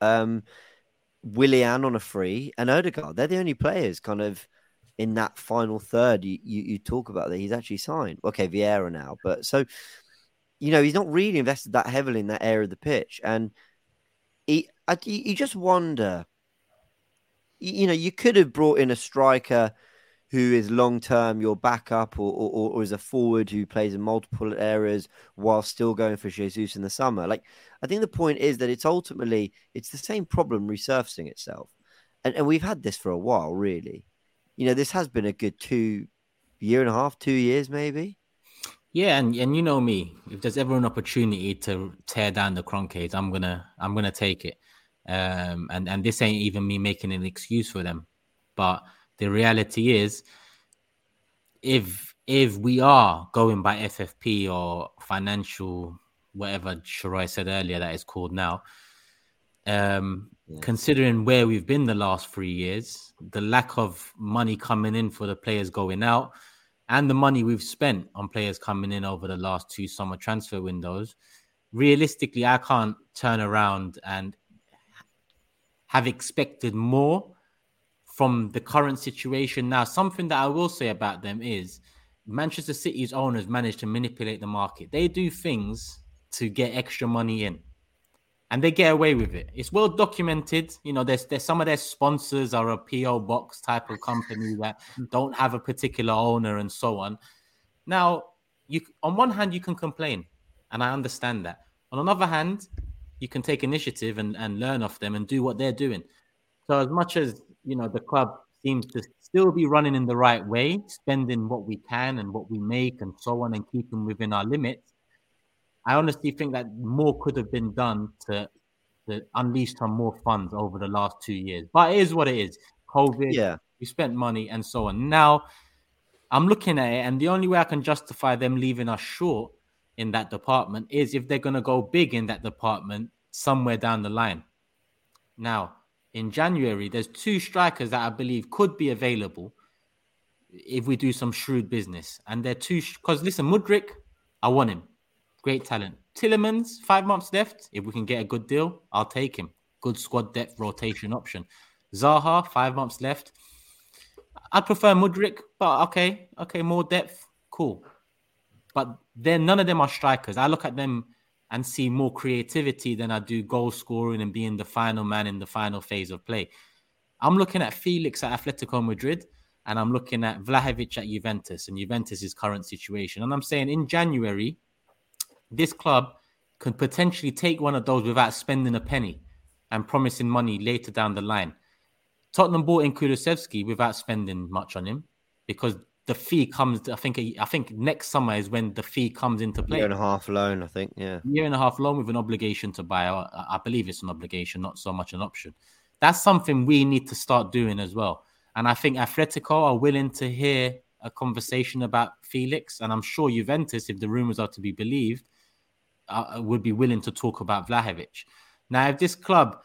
Willian on a free, and Odegaard. They're the only players kind of in that final third you talk about that he's actually signed. Okay, Vieira now, but so he's not really invested that heavily in that area of the pitch, and you just wonder. You could have brought in a striker who is long-term your backup or is a forward who plays in multiple areas while still going for Jesus in the summer. Like, I think the point is that it's the same problem resurfacing itself. And we've had this for a while, really. This has been a good 2 years maybe. Yeah, and you know me, if there's ever an opportunity to tear down the Kroenkes, I'm gonna take it. And this ain't even me making an excuse for them, but the reality is, if we are going by FFP or financial, whatever Sharai said earlier that is called now, considering where we've been the last 3 years, the lack of money coming in for the players going out, and the money we've spent on players coming in over the last 2 summer transfer windows, realistically, I can't turn around and have expected more from the current situation. Now, something that I will say about them is Manchester City's owners manage to manipulate the market. They do things to get extra money in, and they get away with it. It's well documented. There's some of their sponsors are a PO box type of company that don't have a particular owner and so on. Now, on one hand, you can complain, and I understand that. On another hand, you can take initiative and learn off them and do what they're doing. So as much as the club seems to still be running in the right way, spending what we can and what we make and so on, and keeping within our limits, I honestly think that more could have been done to unleash some more funds over the last 2 years. But it is what it is. COVID, we spent money and so on. Now, I'm looking at it, and the only way I can justify them leaving us short in that department is if they're going to go big in that department somewhere down the line. Now, in January, there's 2 strikers that I believe could be available if we do some shrewd business. And they're 2, because listen, Mudryk, I want him. Great talent. Tielemans, 5 months left. If we can get a good deal, I'll take him. Good squad depth rotation option. Zaha, 5 months left. I'd prefer Mudryk, but okay, more depth, cool. But then none of them are strikers. I look at them and see more creativity than I do goal scoring and being the final man in the final phase of play. I'm looking at Felix at Atletico Madrid, and I'm looking at Vlahovic at Juventus and Juventus' current situation. And I'm saying in January, this club can potentially take one of those without spending a penny and promising money later down the line. Tottenham bought in Kulusevski without spending much on him because the fee comes, I think next summer is when the fee comes into play. 1.5 year loan, I think, yeah. 1.5 year loan with an obligation to buy. I believe it's an obligation, not so much an option. That's something we need to start doing as well. And I think Atletico are willing to hear a conversation about Felix. And I'm sure Juventus, if the rumours are to be believed, would be willing to talk about Vlahovic. Now, if this club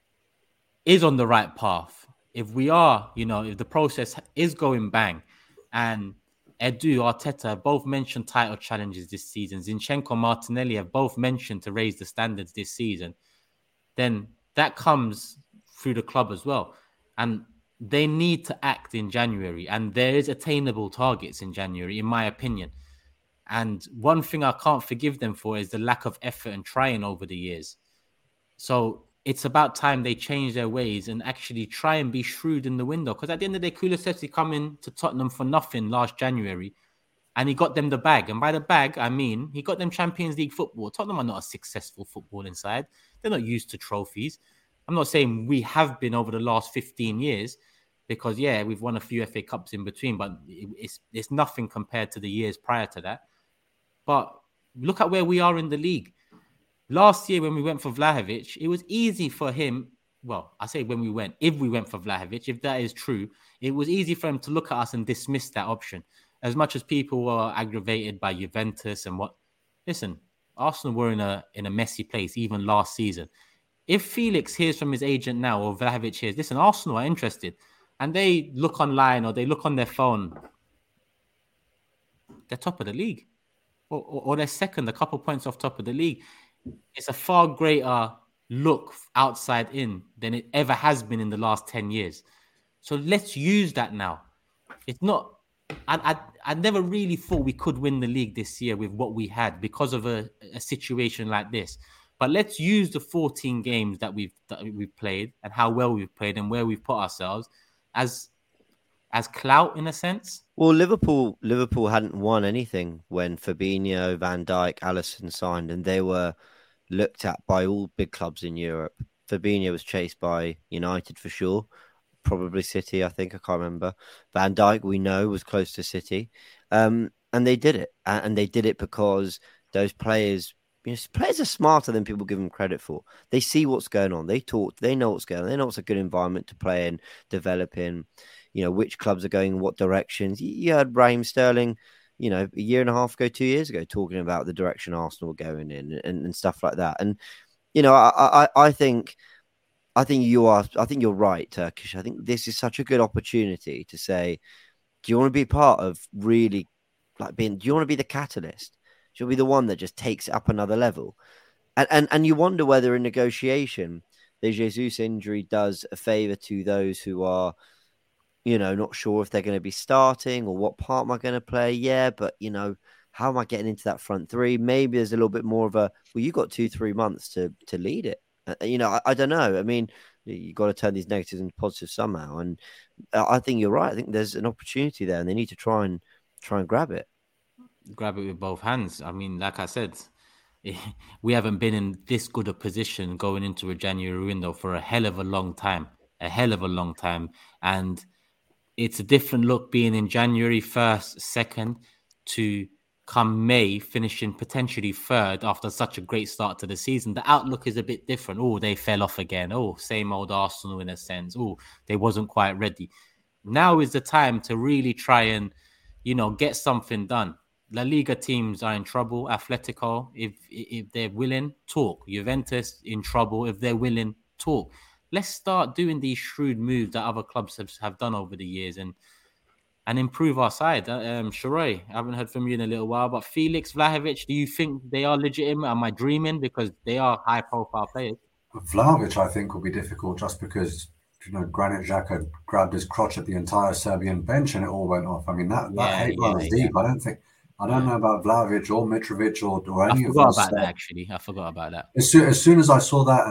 is on the right path, if we are, if the process is going bang, and Edu, Arteta have both mentioned title challenges this season, Zinchenko, Martinelli have both mentioned to raise the standards this season, then that comes through the club as well. And they need to act in January. And there is attainable targets in January, in my opinion. And one thing I can't forgive them for is the lack of effort and trying over the years. So it's about time they change their ways and actually try and be shrewd in the window. Because at the end of the day, Kulusevski come in to Tottenham for nothing last January, and he got them the bag. And by the bag, I mean he got them Champions League football. Tottenham are not a successful footballing side. They're not used to trophies. I'm not saying we have been over the last 15 years because, yeah, we've won a few FA Cups in between, but it's nothing compared to the years prior to that. But look at where we are in the league. Last year, when we went for Vlahovic, it was easy for him. Well, I say if we went for Vlahovic, if that is true, it was easy for him to look at us and dismiss that option. As much as people were aggravated by Juventus and what, listen, Arsenal were in a messy place even last season. If Felix hears from his agent now, or Vlahovic hears, listen, Arsenal are interested, and they look online or they look on their phone, they're top of the league, or they're second, a couple points off top of the league. It's a far greater look outside in than it ever has been in the last 10 years. So let's use that now. It's not, I never really thought we could win the league this year with what we had because of a situation like this. But let's use the 14 games that we've played and how well we've played and where we've put ourselves as clout in a sense. Well, Liverpool hadn't won anything when Fabinho, Van Dijk, Alisson signed, and they were looked at by all big clubs in Europe. Fabinho was chased by United for sure, probably City, I think, I can't remember. Van Dijk, we know, was close to City, and they did it, and they did it because those players. Players are smarter than people give them credit for. They see what's going on. They talk. They know what's going on. They know what's a good environment to play in, develop in. Which clubs are going in what directions. You heard Raheem Sterling, a year and a half ago, 2 years ago, talking about the direction Arsenal were going in and stuff like that. And I think you're right, Turkish. I think this is such a good opportunity to say, do you want to be part of really do you want to be the catalyst? She'll be the one that just takes it up another level. And you wonder whether in negotiation, the Jesus injury does a favour to those who are, not sure if they're going to be starting or what part am I going to play. Yeah, but, how am I getting into that front three? Maybe there's a little bit more of you got 2-3 months to lead it. I don't know. I mean, you got to turn these negatives into positives somehow. And I think you're right. I think there's an opportunity there and they need to try and grab it. Grab it with both hands. I mean, like I said, we haven't been in this good a position going into a January window for a hell of a long time. And it's a different look being in January 1st, 2nd to come May, finishing potentially 3rd after such a great start to the season. The outlook is a bit different. Oh, they fell off again. Oh, same old Arsenal in a sense. Oh, they wasn't quite ready. Now is the time to really try and, get something done. La Liga teams are in trouble. Atletico, if they're willing, talk. Juventus in trouble. If they're willing, talk. Let's start doing these shrewd moves that other clubs have done over the years and improve our side. Shiroi, I haven't heard from you in a little while, but Felix, Vlahovic, do you think they are legitimate? Am I dreaming? Because they are high-profile players. Vlahovic, I think, will be difficult just because, Granit Xhaka grabbed his crotch at the entire Serbian bench and it all went off. I mean, that hate runs deep. I don't know about Vlahovic or Mitrovic or any of those. I forgot about that. As soon as I saw that,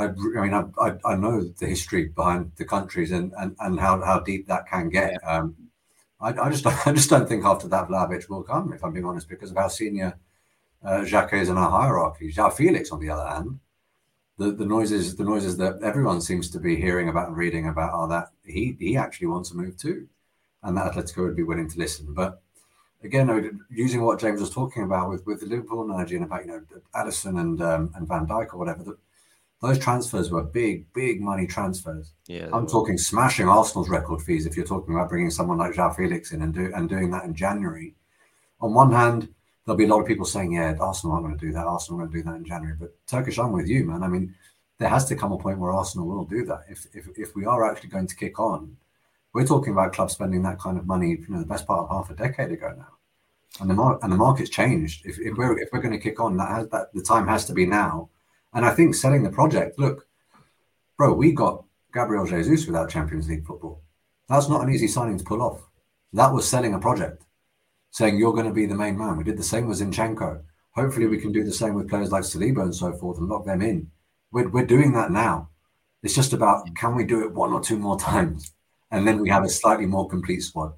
and I know the history behind the countries and how deep that can get. Yeah. I just don't think after that Vlahovic will come, if I'm being honest, because of how senior Xhaka is in our hierarchy. João Felix, on the other hand, the noises that everyone seems to be hearing about and reading about are that he actually wants to move too, and that Atletico would be willing to listen. But again, using what James was talking about with the Liverpool analogy and about Alisson and Van Dijk or whatever, those transfers were big money transfers. Yeah, I'm talking smashing Arsenal's record fees. If you're talking about bringing someone like João Felix in and doing that in January, on one hand, there'll be a lot of people saying, yeah, Arsenal aren't going to do that. Arsenal are going to do that in January. But Turkish, I'm with you, man. I mean, there has to come a point where Arsenal will do that. If we are actually going to kick on, we're talking about clubs spending that kind of money, the best part of half a decade ago now. And the market's changed. If we're going to kick on, the time has to be now. And I think selling the project, look, bro, we got Gabriel Jesus without Champions League football. That's not an easy signing to pull off. That was selling a project, saying you're going to be the main man. We did the same with Zinchenko. Hopefully we can do the same with players like Saliba and so forth and lock them in. We're doing that now. It's just about, can we do it one or two more times? And then we have a slightly more complete squad.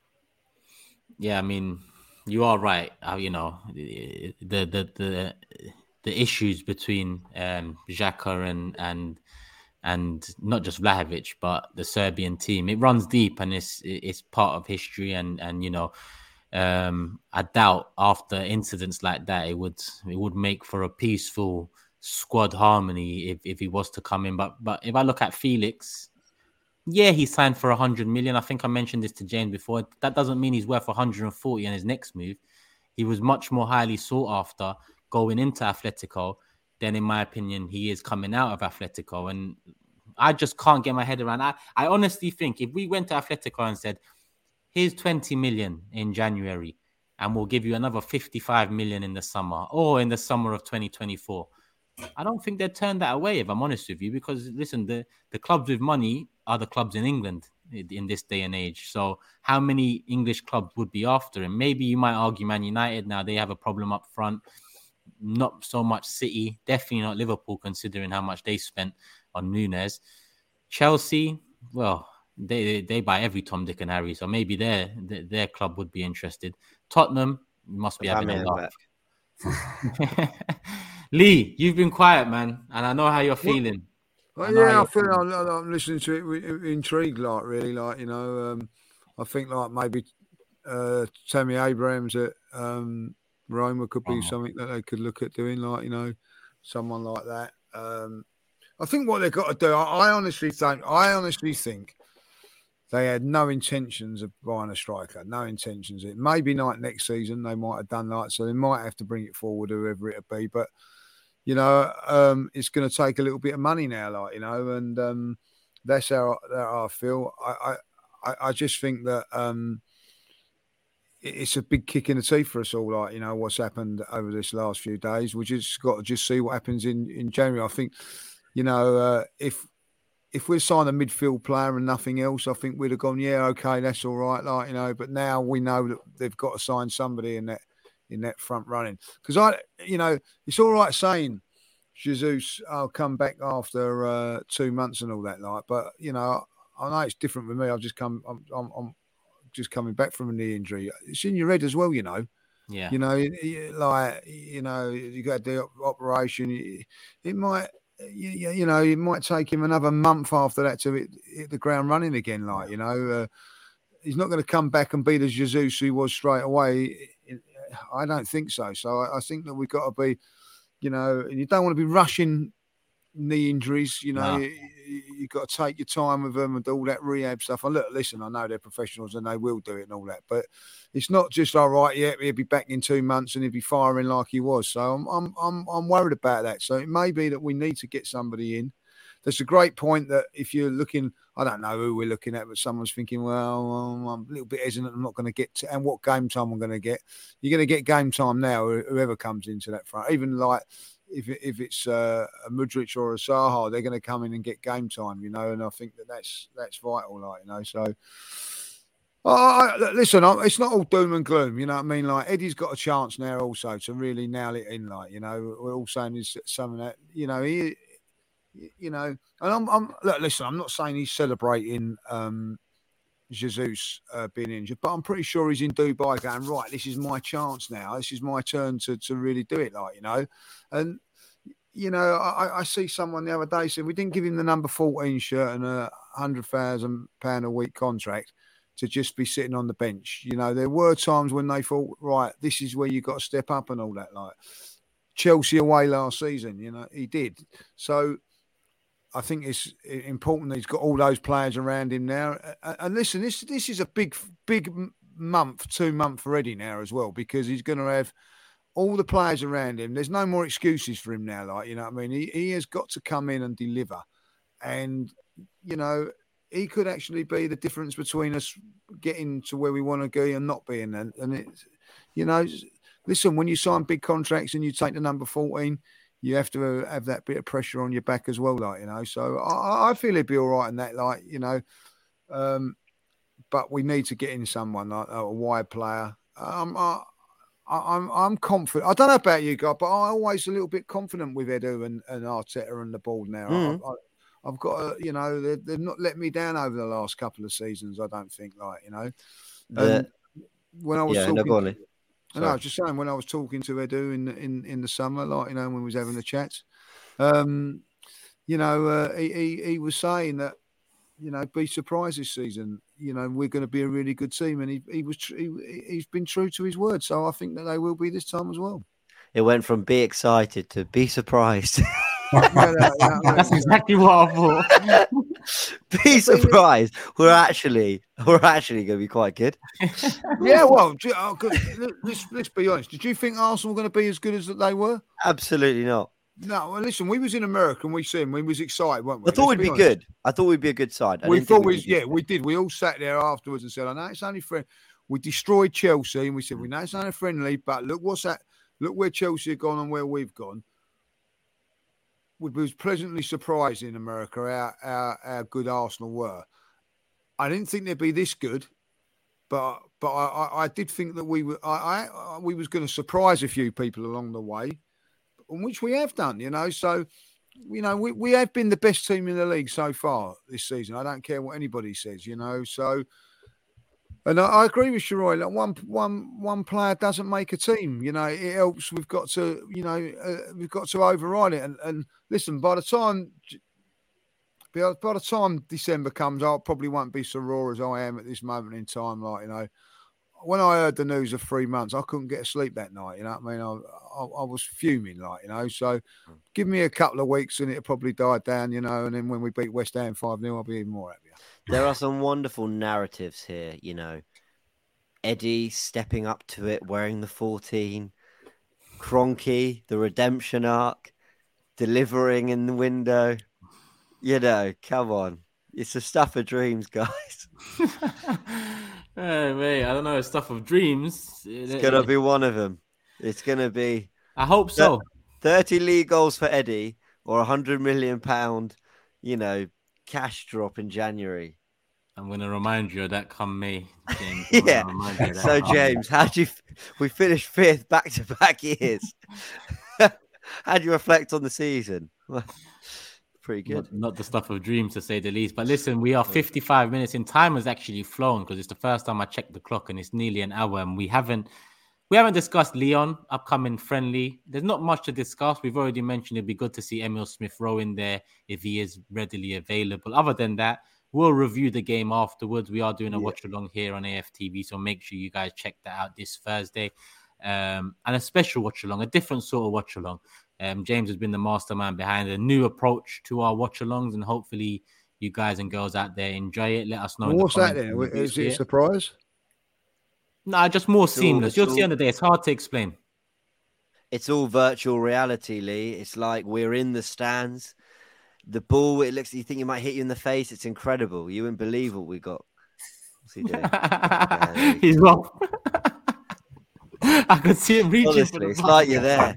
Yeah, I mean, you are right. The issues between Xhaka and not just Vlahovic, but the Serbian team, it runs deep and it's part of history. And I doubt after incidents like that, it would make for a peaceful squad harmony if he was to come in. But if I look at Felix, yeah, he signed for 100 million. I think I mentioned this to James before. That doesn't mean he's worth 140 in his next move. He was much more highly sought after going into Atletico than, in my opinion, he is coming out of Atletico. And I just can't get my head around. I honestly think if we went to Atletico and said, here's 20 million in January and we'll give you another 55 million in the summer or in the summer of 2024, I don't think they'd turn that away, if I'm honest with you, because listen, the clubs with money are the clubs in England in this day and age. So how many English clubs would be after him? Maybe you might argue Man United now, they have a problem up front. Not so much City, definitely not Liverpool, considering how much they spent on Núñez. Chelsea, well, they buy every Tom, Dick and Harry, so maybe their club would be interested. Tottenham must be having a laugh. Lee, you've been quiet, man, and I know how you're feeling. I feel I'm listening to it with intrigue, really, I think maybe Tammy Abrahams at Roma could be something that they could look at doing, someone like that. I think what they've got to do, I honestly think they had no intentions of buying a striker, no intentions. It may be next season they might have done that, so they might have to bring it forward, whoever it'll be. But it's going to take a little bit of money now, and that's how I feel. I just think that it's a big kick in the teeth for us all, what's happened over this last few days. We just got to see what happens in January. I think, if we'd signed a midfield player and nothing else, I think we'd have gone, yeah, okay, that's all right, But now we know that they've got to sign somebody in that front running. Because it's all right saying Jesus, I'll come back after 2 months and all that, but I know it's different with me. I'm just coming back from a knee injury. It's in your head as well, Yeah. You got the operation. It might. It might take him another month after that to hit the ground running again. he's not going to come back and be the Jesus he was straight away. I don't think so. So I think that we've got to be, you don't want to be rushing knee injuries. No. You've got to take your time with them and do all that rehab stuff. And look, listen, I know they're professionals and they will do it and all that, but it's not just all right. Yeah, he'll be back in 2 months and he'll be firing like he was. So I'm worried about that. So it may be that we need to get somebody in. That's a great point that if you're looking, I don't know who we're looking at, but someone's thinking, well, I'm a little bit hesitant. I'm not going to get to, and what game time I'm going to get. You're going to get game time now, whoever comes into that front. Even like if it's a Mudryk or a Zaha, they're going to come in and get game time, and I think that's vital, So, listen, it's not all doom and gloom, you know what I mean? Like Eddie's got a chance now also to really nail it in, we're all saying is some of that, and listen, I'm not saying he's celebrating Jesus being injured, but I'm pretty sure he's in Dubai going, right, this is my chance now. This is my turn to really do it, And, I see someone the other day said we didn't give him the number 14 shirt and a £100,000 a week contract to just be sitting on the bench. There were times when they thought, right, this is where you got to step up and all that. Like Chelsea away last season, he did. So I think it's important that he's got all those players around him now. And listen, this is a big 2 month for Eddie now as well, because he's going to have all the players around him. There's no more excuses for him now. Like, what I mean? He has got to come in and deliver. And, he could actually be the difference between us getting to where we want to go and not being. And it's, listen, when you sign big contracts and you take the number 14, you have to have that bit of pressure on your back as well, So I feel he'd be all right in that, but we need to get in someone like a wide player. I'm confident. I don't know about you guys, but I'm always a little bit confident with Edu and Arteta and the board now. I've got, they've not let me down over the last couple of seasons. I don't think, when I was talking. And I was just saying, when I was talking to Edu in the summer, when we was having the chats, he was saying that, be surprised this season. We're going to be a really good team, and he's been true to his word. So I think that they will be this time as well. It went from be excited to be surprised. That's exactly what I thought. Be surprised. We're actually going to be quite good. Yeah, well, let's be honest. Did you think Arsenal were going to be as good as they were? Absolutely not. No, well, listen, we was in America and we seen, we was excited, weren't we? I thought we'd be good. I thought we'd be a good side. We thought we did. We all sat there afterwards and said, I know it's only friendly. We destroyed Chelsea and we said, we know it's only friendly, but look look where Chelsea have gone and where we've gone. We was pleasantly surprised in America how good Arsenal were. I didn't think they'd be this good, but I did think that we was going to surprise a few people along the way, which we have done, So, we have been the best team in the league so far this season. I don't care what anybody says, So, and I agree with Shiroi. Like one player doesn't make a team. It helps. We've got to, we've got to override it. And listen, by the time December comes, I probably won't be so raw as I am at this moment in time. When I heard the news of 3 months, I couldn't get to sleep that night. I mean, I was fuming, So, give me a couple of weeks and it'll probably die down, And then when we beat West Ham 5-0, I'll be even more happier. There are some wonderful narratives here, Eddie stepping up to it, wearing the 14, Kroenke, the redemption arc, delivering in the window. Come on. It's the stuff of dreams, guys. Hey, mate, I don't know, stuff of dreams. It's going to be one of them. It's going to be... I hope so. 30 league goals for Eddie or £100 million, cash drop in January. I'm going to remind you of that come May, James. Yeah. So, James, we finished 5th back-to-back years. How do you reflect on the season? Pretty good. Not the stuff of dreams, to say the least. But listen, we are 55 minutes in. Time has actually flown because it's the first time I checked the clock and it's nearly an hour. And we haven't discussed Lyon, upcoming friendly. There's not much to discuss. We've already mentioned it'd be good to see Emil Smith Rowe in there if he is readily available. Other than that, We'll review the game afterwards. We are doing a watch along here on AFTV, so make sure you guys check that out this Thursday. And a special watch along, a different sort of watch along. James has been the mastermind behind a new approach to our watch alongs, and hopefully you guys and girls out there enjoy it. Let us know. What's that then? Is it a surprise? No, just more seamless. You'll see on the day. It's hard to explain. It's all virtual reality, Lee. It's like we're in the stands. The ball, it looks, you think it might hit you in the face. It's incredible. You wouldn't believe what we got. What's he doing? He's off. I could see him reaching. Honestly, it's like you're there.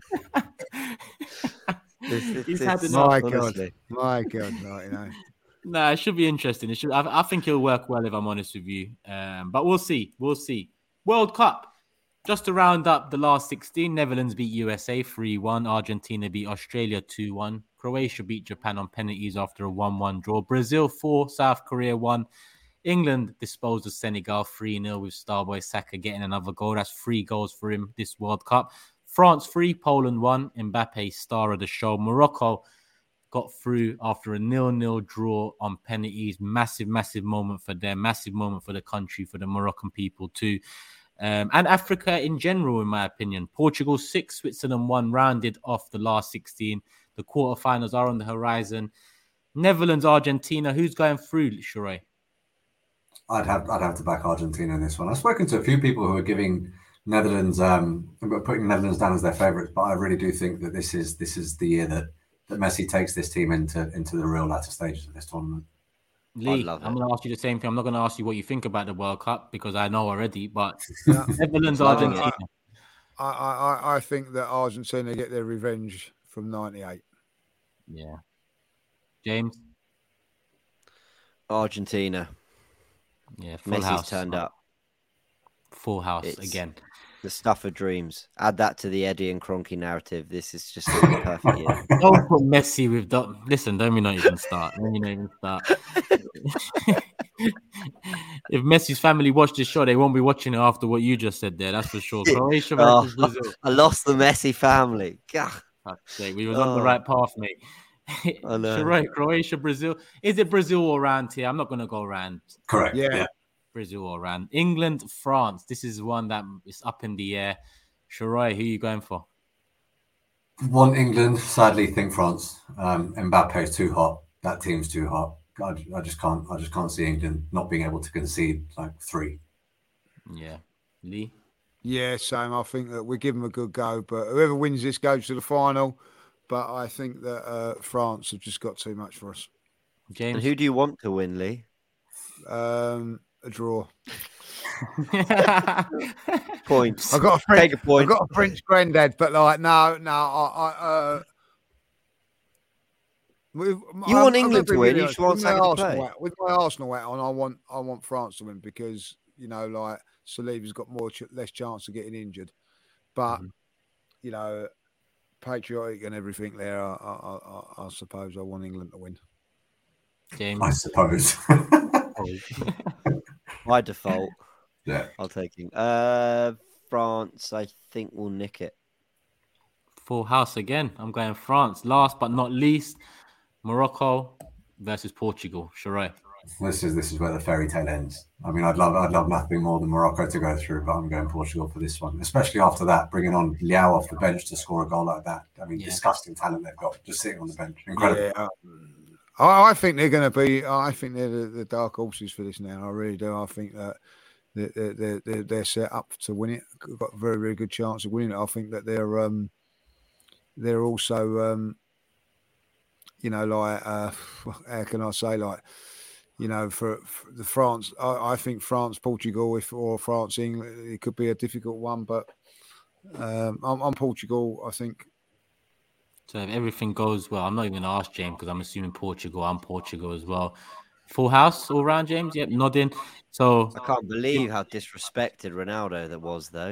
My God, you know. Nah, it should be interesting. It should. I think it'll work well if I'm honest with you. But we'll see. We'll see. World Cup. Just to round up the last 16, Netherlands beat USA 3-1. Argentina beat Australia 2-1. Croatia beat Japan on penalties after a 1-1 draw. Brazil 4, South Korea 1. England disposed of Senegal 3-0 with Starboy Saka getting another goal. That's 3 goals for him this World Cup. France 3, Poland 1. Mbappe, star of the show. Morocco got through after a 0-0 draw on penalties. Massive, massive moment for them. Massive moment for the country, for the Moroccan people too. And Africa in general, in my opinion. Portugal 6, Switzerland 1, rounded off the last 16. The quarterfinals are on the horizon. Netherlands, Argentina. Who's going through, Shuray? I'd have to back Argentina in this one. I've spoken to a few people who are giving Netherlands, putting Netherlands down as their favourites, but I really do think that this is the year that Messi takes this team into the real latter stages of this tournament. Lee, I'm going to ask you the same thing. I'm not going to ask you what you think about the World Cup because I know already, but Netherlands, Argentina. I think that Argentina get their revenge from 98. Yeah. James? Argentina. Yeah, full Messi's house. Turned up. Full house again. The stuff of dreams. Add that to the Eddie and Kroenke narrative. This is just a perfect year. Don't put Messi with that. Listen, don't not even start. If Messi's family watch this show, they won't be watching it after what you just said there. That's for sure. Croatia versus Brazil. I lost the Messi family. We was on the right path, mate. I know. Right, Croatia, Brazil. Is it Brazil or around here? I'm not going to go around. Correct. Yeah. Brazil or around. England, France. This is one that is up in the air. Shuray, who are you going for? Want England, sadly think France. Mbappe's too hot. That team's too hot. I just can't see England not being able to concede like 3. Yeah. Lee? Yeah, same. I think that we give them a good go, but whoever wins this goes to the final. But I think that France have just got too much for us. James? And who do you want to win, Lee? A draw. Points. I got a French granddad, but like no. You want England to win? You just want Saka to play. With my Arsenal hat on, I want France to win because like Saliba's got less chance of getting injured, but patriotic and everything there. I suppose I want England to win. James, I suppose. By default, yeah, I'll take it. France, I think, will nick it. Full house again. I'm going France. Last but not least, Morocco versus Portugal. Shuray. This is where the fairy tale ends. I mean, I'd love nothing more than Morocco to go through, but I'm going Portugal for this one, especially after that, bringing on Leao off the bench to score a goal like that. I mean, disgusting talent they've got just sitting on the bench. Incredible. Yeah. I think they're going to be. I think they're the dark horses for this now. I really do. I think that they're set up to win it. Got a very, very good chance of winning it. I think that they're also, how can I say, for the France. I think France, Portugal, or France, England, it could be a difficult one. But I'm Portugal. I think. So if everything goes well, I'm not even going to ask James because I'm assuming Portugal. I'm Portugal as well. Full house all round, James? Yep, nodding. So I can't believe how disrespected Ronaldo that was, though.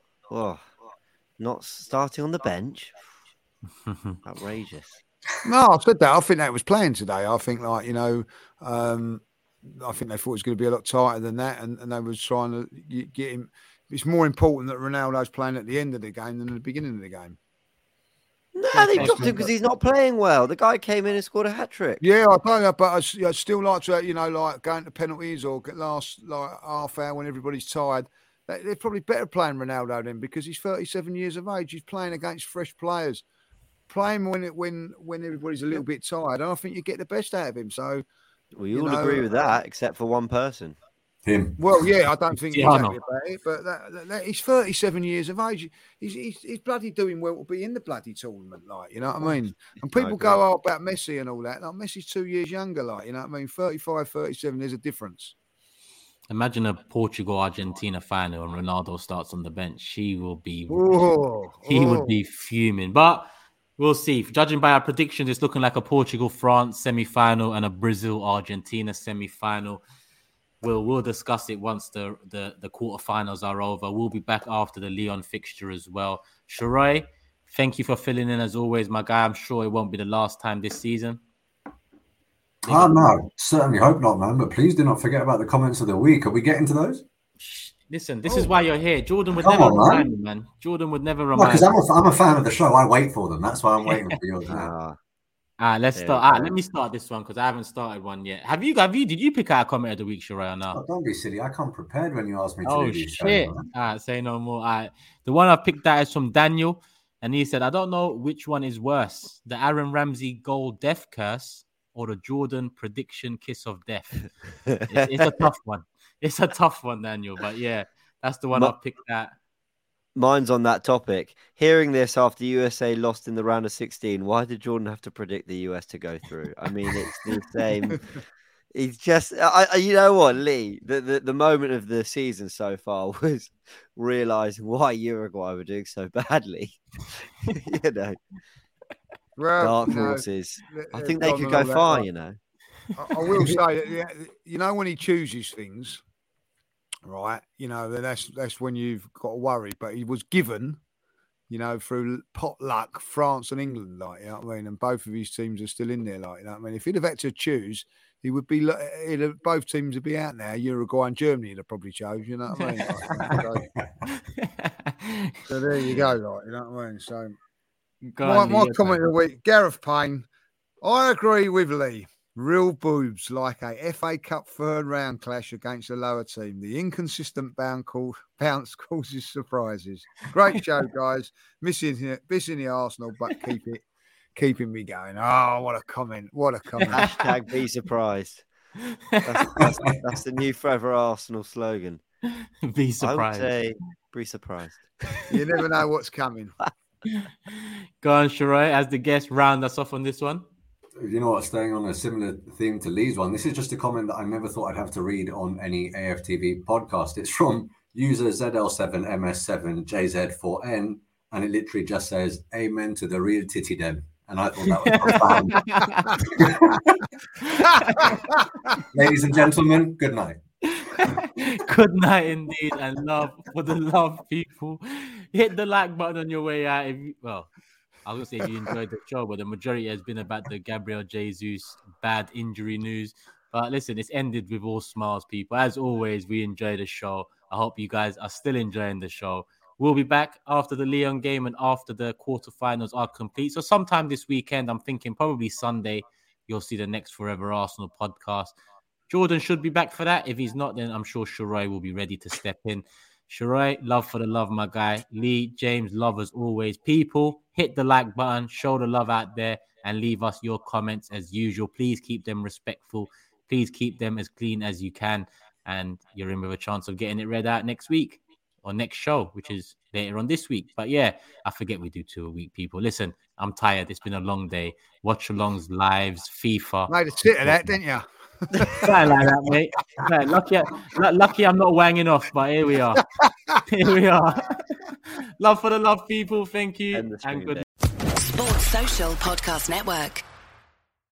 Not starting on the bench. Outrageous. No, I said that. I think that was playing today. I think, I think they thought it was going to be a lot tighter than that, and they was trying to get him. It's more important that Ronaldo's playing at the end of the game than at the beginning of the game. No, they dropped him because he's not playing well. The guy came in and scored a hat-trick. Yeah, I don't know, but I'd still like to, like going to penalties or get last half hour when everybody's tired. They're probably better playing Ronaldo then because he's 37 years of age. He's playing against fresh players. Playing when everybody's a little bit tired, and I think you get the best out of him. So we all agree with that, except for one person. Him. Well, yeah, I don't think exactly about it, but that he's 37 years of age. He's bloody doing well to be in the bloody tournament, like, you know what I mean? And people go about Messi and all that. Like, Messi's 2 years younger, like, you know what I mean? 35, 37, there's a difference. Imagine a Portugal-Argentina final and Ronaldo starts on the bench. He will be would be fuming. But we'll see. Judging by our predictions, it's looking like a Portugal-France semi-final and a Brazil-Argentina semi-final. We'll discuss it once the quarterfinals are over. We'll be back after the Lyon fixture as well. Sharoy, thank you for filling in as always, my guy. I'm sure it won't be the last time this season. Oh, no, certainly hope not, man. But please do not forget about the comments of the week. Are we getting to those? Listen, this is why you're here. Jordan would never remind me, man. Jordan would never remind me. Because I'm a fan of the show. I wait for them. That's why I'm waiting for yours now. Let's start. Let me start this one because I haven't started one yet. Have you? Did you pick out a comment of the week, Sharoy, or not? Oh, don't be silly. I come prepared when you ask me to do these. Oh, shit. Say no more. The one I picked out is from Daniel, and he said, I don't know which one is worse, the Aaron Ramsey goal death curse or the Jordan prediction kiss of death. It's a tough one. It's a tough one, Daniel. But yeah, that's the one I picked out. Mine's on that topic. Hearing this after USA lost in the round of 16, why did Jordan have to predict the US to go through? I mean, it's the same. He's just, you know what, Lee? The moment of the season so far was realizing why Uruguay were doing so badly. You know, dark horses. I think they could go far. You know, I will say, you know, when he chooses things. Right, you know, then that's when you've got to worry. But he was given, you know, through pot luck, France and England, like, you know what I mean? And both of his teams are still in there, like, you know what I mean? If he'd have had to choose, he would be, both teams would be out now. Uruguay and Germany he'd have probably chose, you know what I mean? So there you go, like, you know what I mean? So my comment of the week, Gareth Payne, I agree with Lee. Real boobs, like a FA Cup third round clash against a lower team. The inconsistent bounce causes surprises. Great show, guys. Missing the Arsenal, but keeping me going. Oh, what a comment. What a comment. Hashtag be surprised. That's the new Forever Arsenal slogan. Be surprised. I would say be surprised. You never know what's coming. Go on, Sharoy, as the guest, round us off on this one. You know what, staying on a similar theme to Lee's one, this is just a comment that I never thought I'd have to read on any AFTV podcast. It's from user ZL7MS7JZ4N, and it literally just says, amen to the real titty dem. And I thought that was profound. Ladies and gentlemen, good night. Good night indeed, and love for the love, people. Hit the like button on your way out. I was going to say if you enjoyed the show, but the majority has been about the Gabriel Jesus bad injury news. But listen, it's ended with all smiles, people. As always, we enjoy the show. I hope you guys are still enjoying the show. We'll be back after the Lyon game and after the quarterfinals are complete. So sometime this weekend, I'm thinking probably Sunday, you'll see the next Forever Arsenal podcast. Jordan should be back for that. If he's not, then I'm sure Sharoy will be ready to step in. Sharoy, love for the love, my guy. Lee, James, love as always. People, hit the like button, show the love out there, and leave us your comments as usual. Please keep them respectful. Please keep them as clean as you can. And you're in with a chance of getting it read out next week or next show, which is later on this week. But yeah, I forget we do 2 a week, people. Listen, I'm tired. It's been a long day. Watch-alongs, lives, FIFA. Made a tit of that, didn't you? Something like that, mate. Lucky I'm not wanging off, but here we are. Here we are. Love for the love, people. Thank you. Sports Social Podcast Network.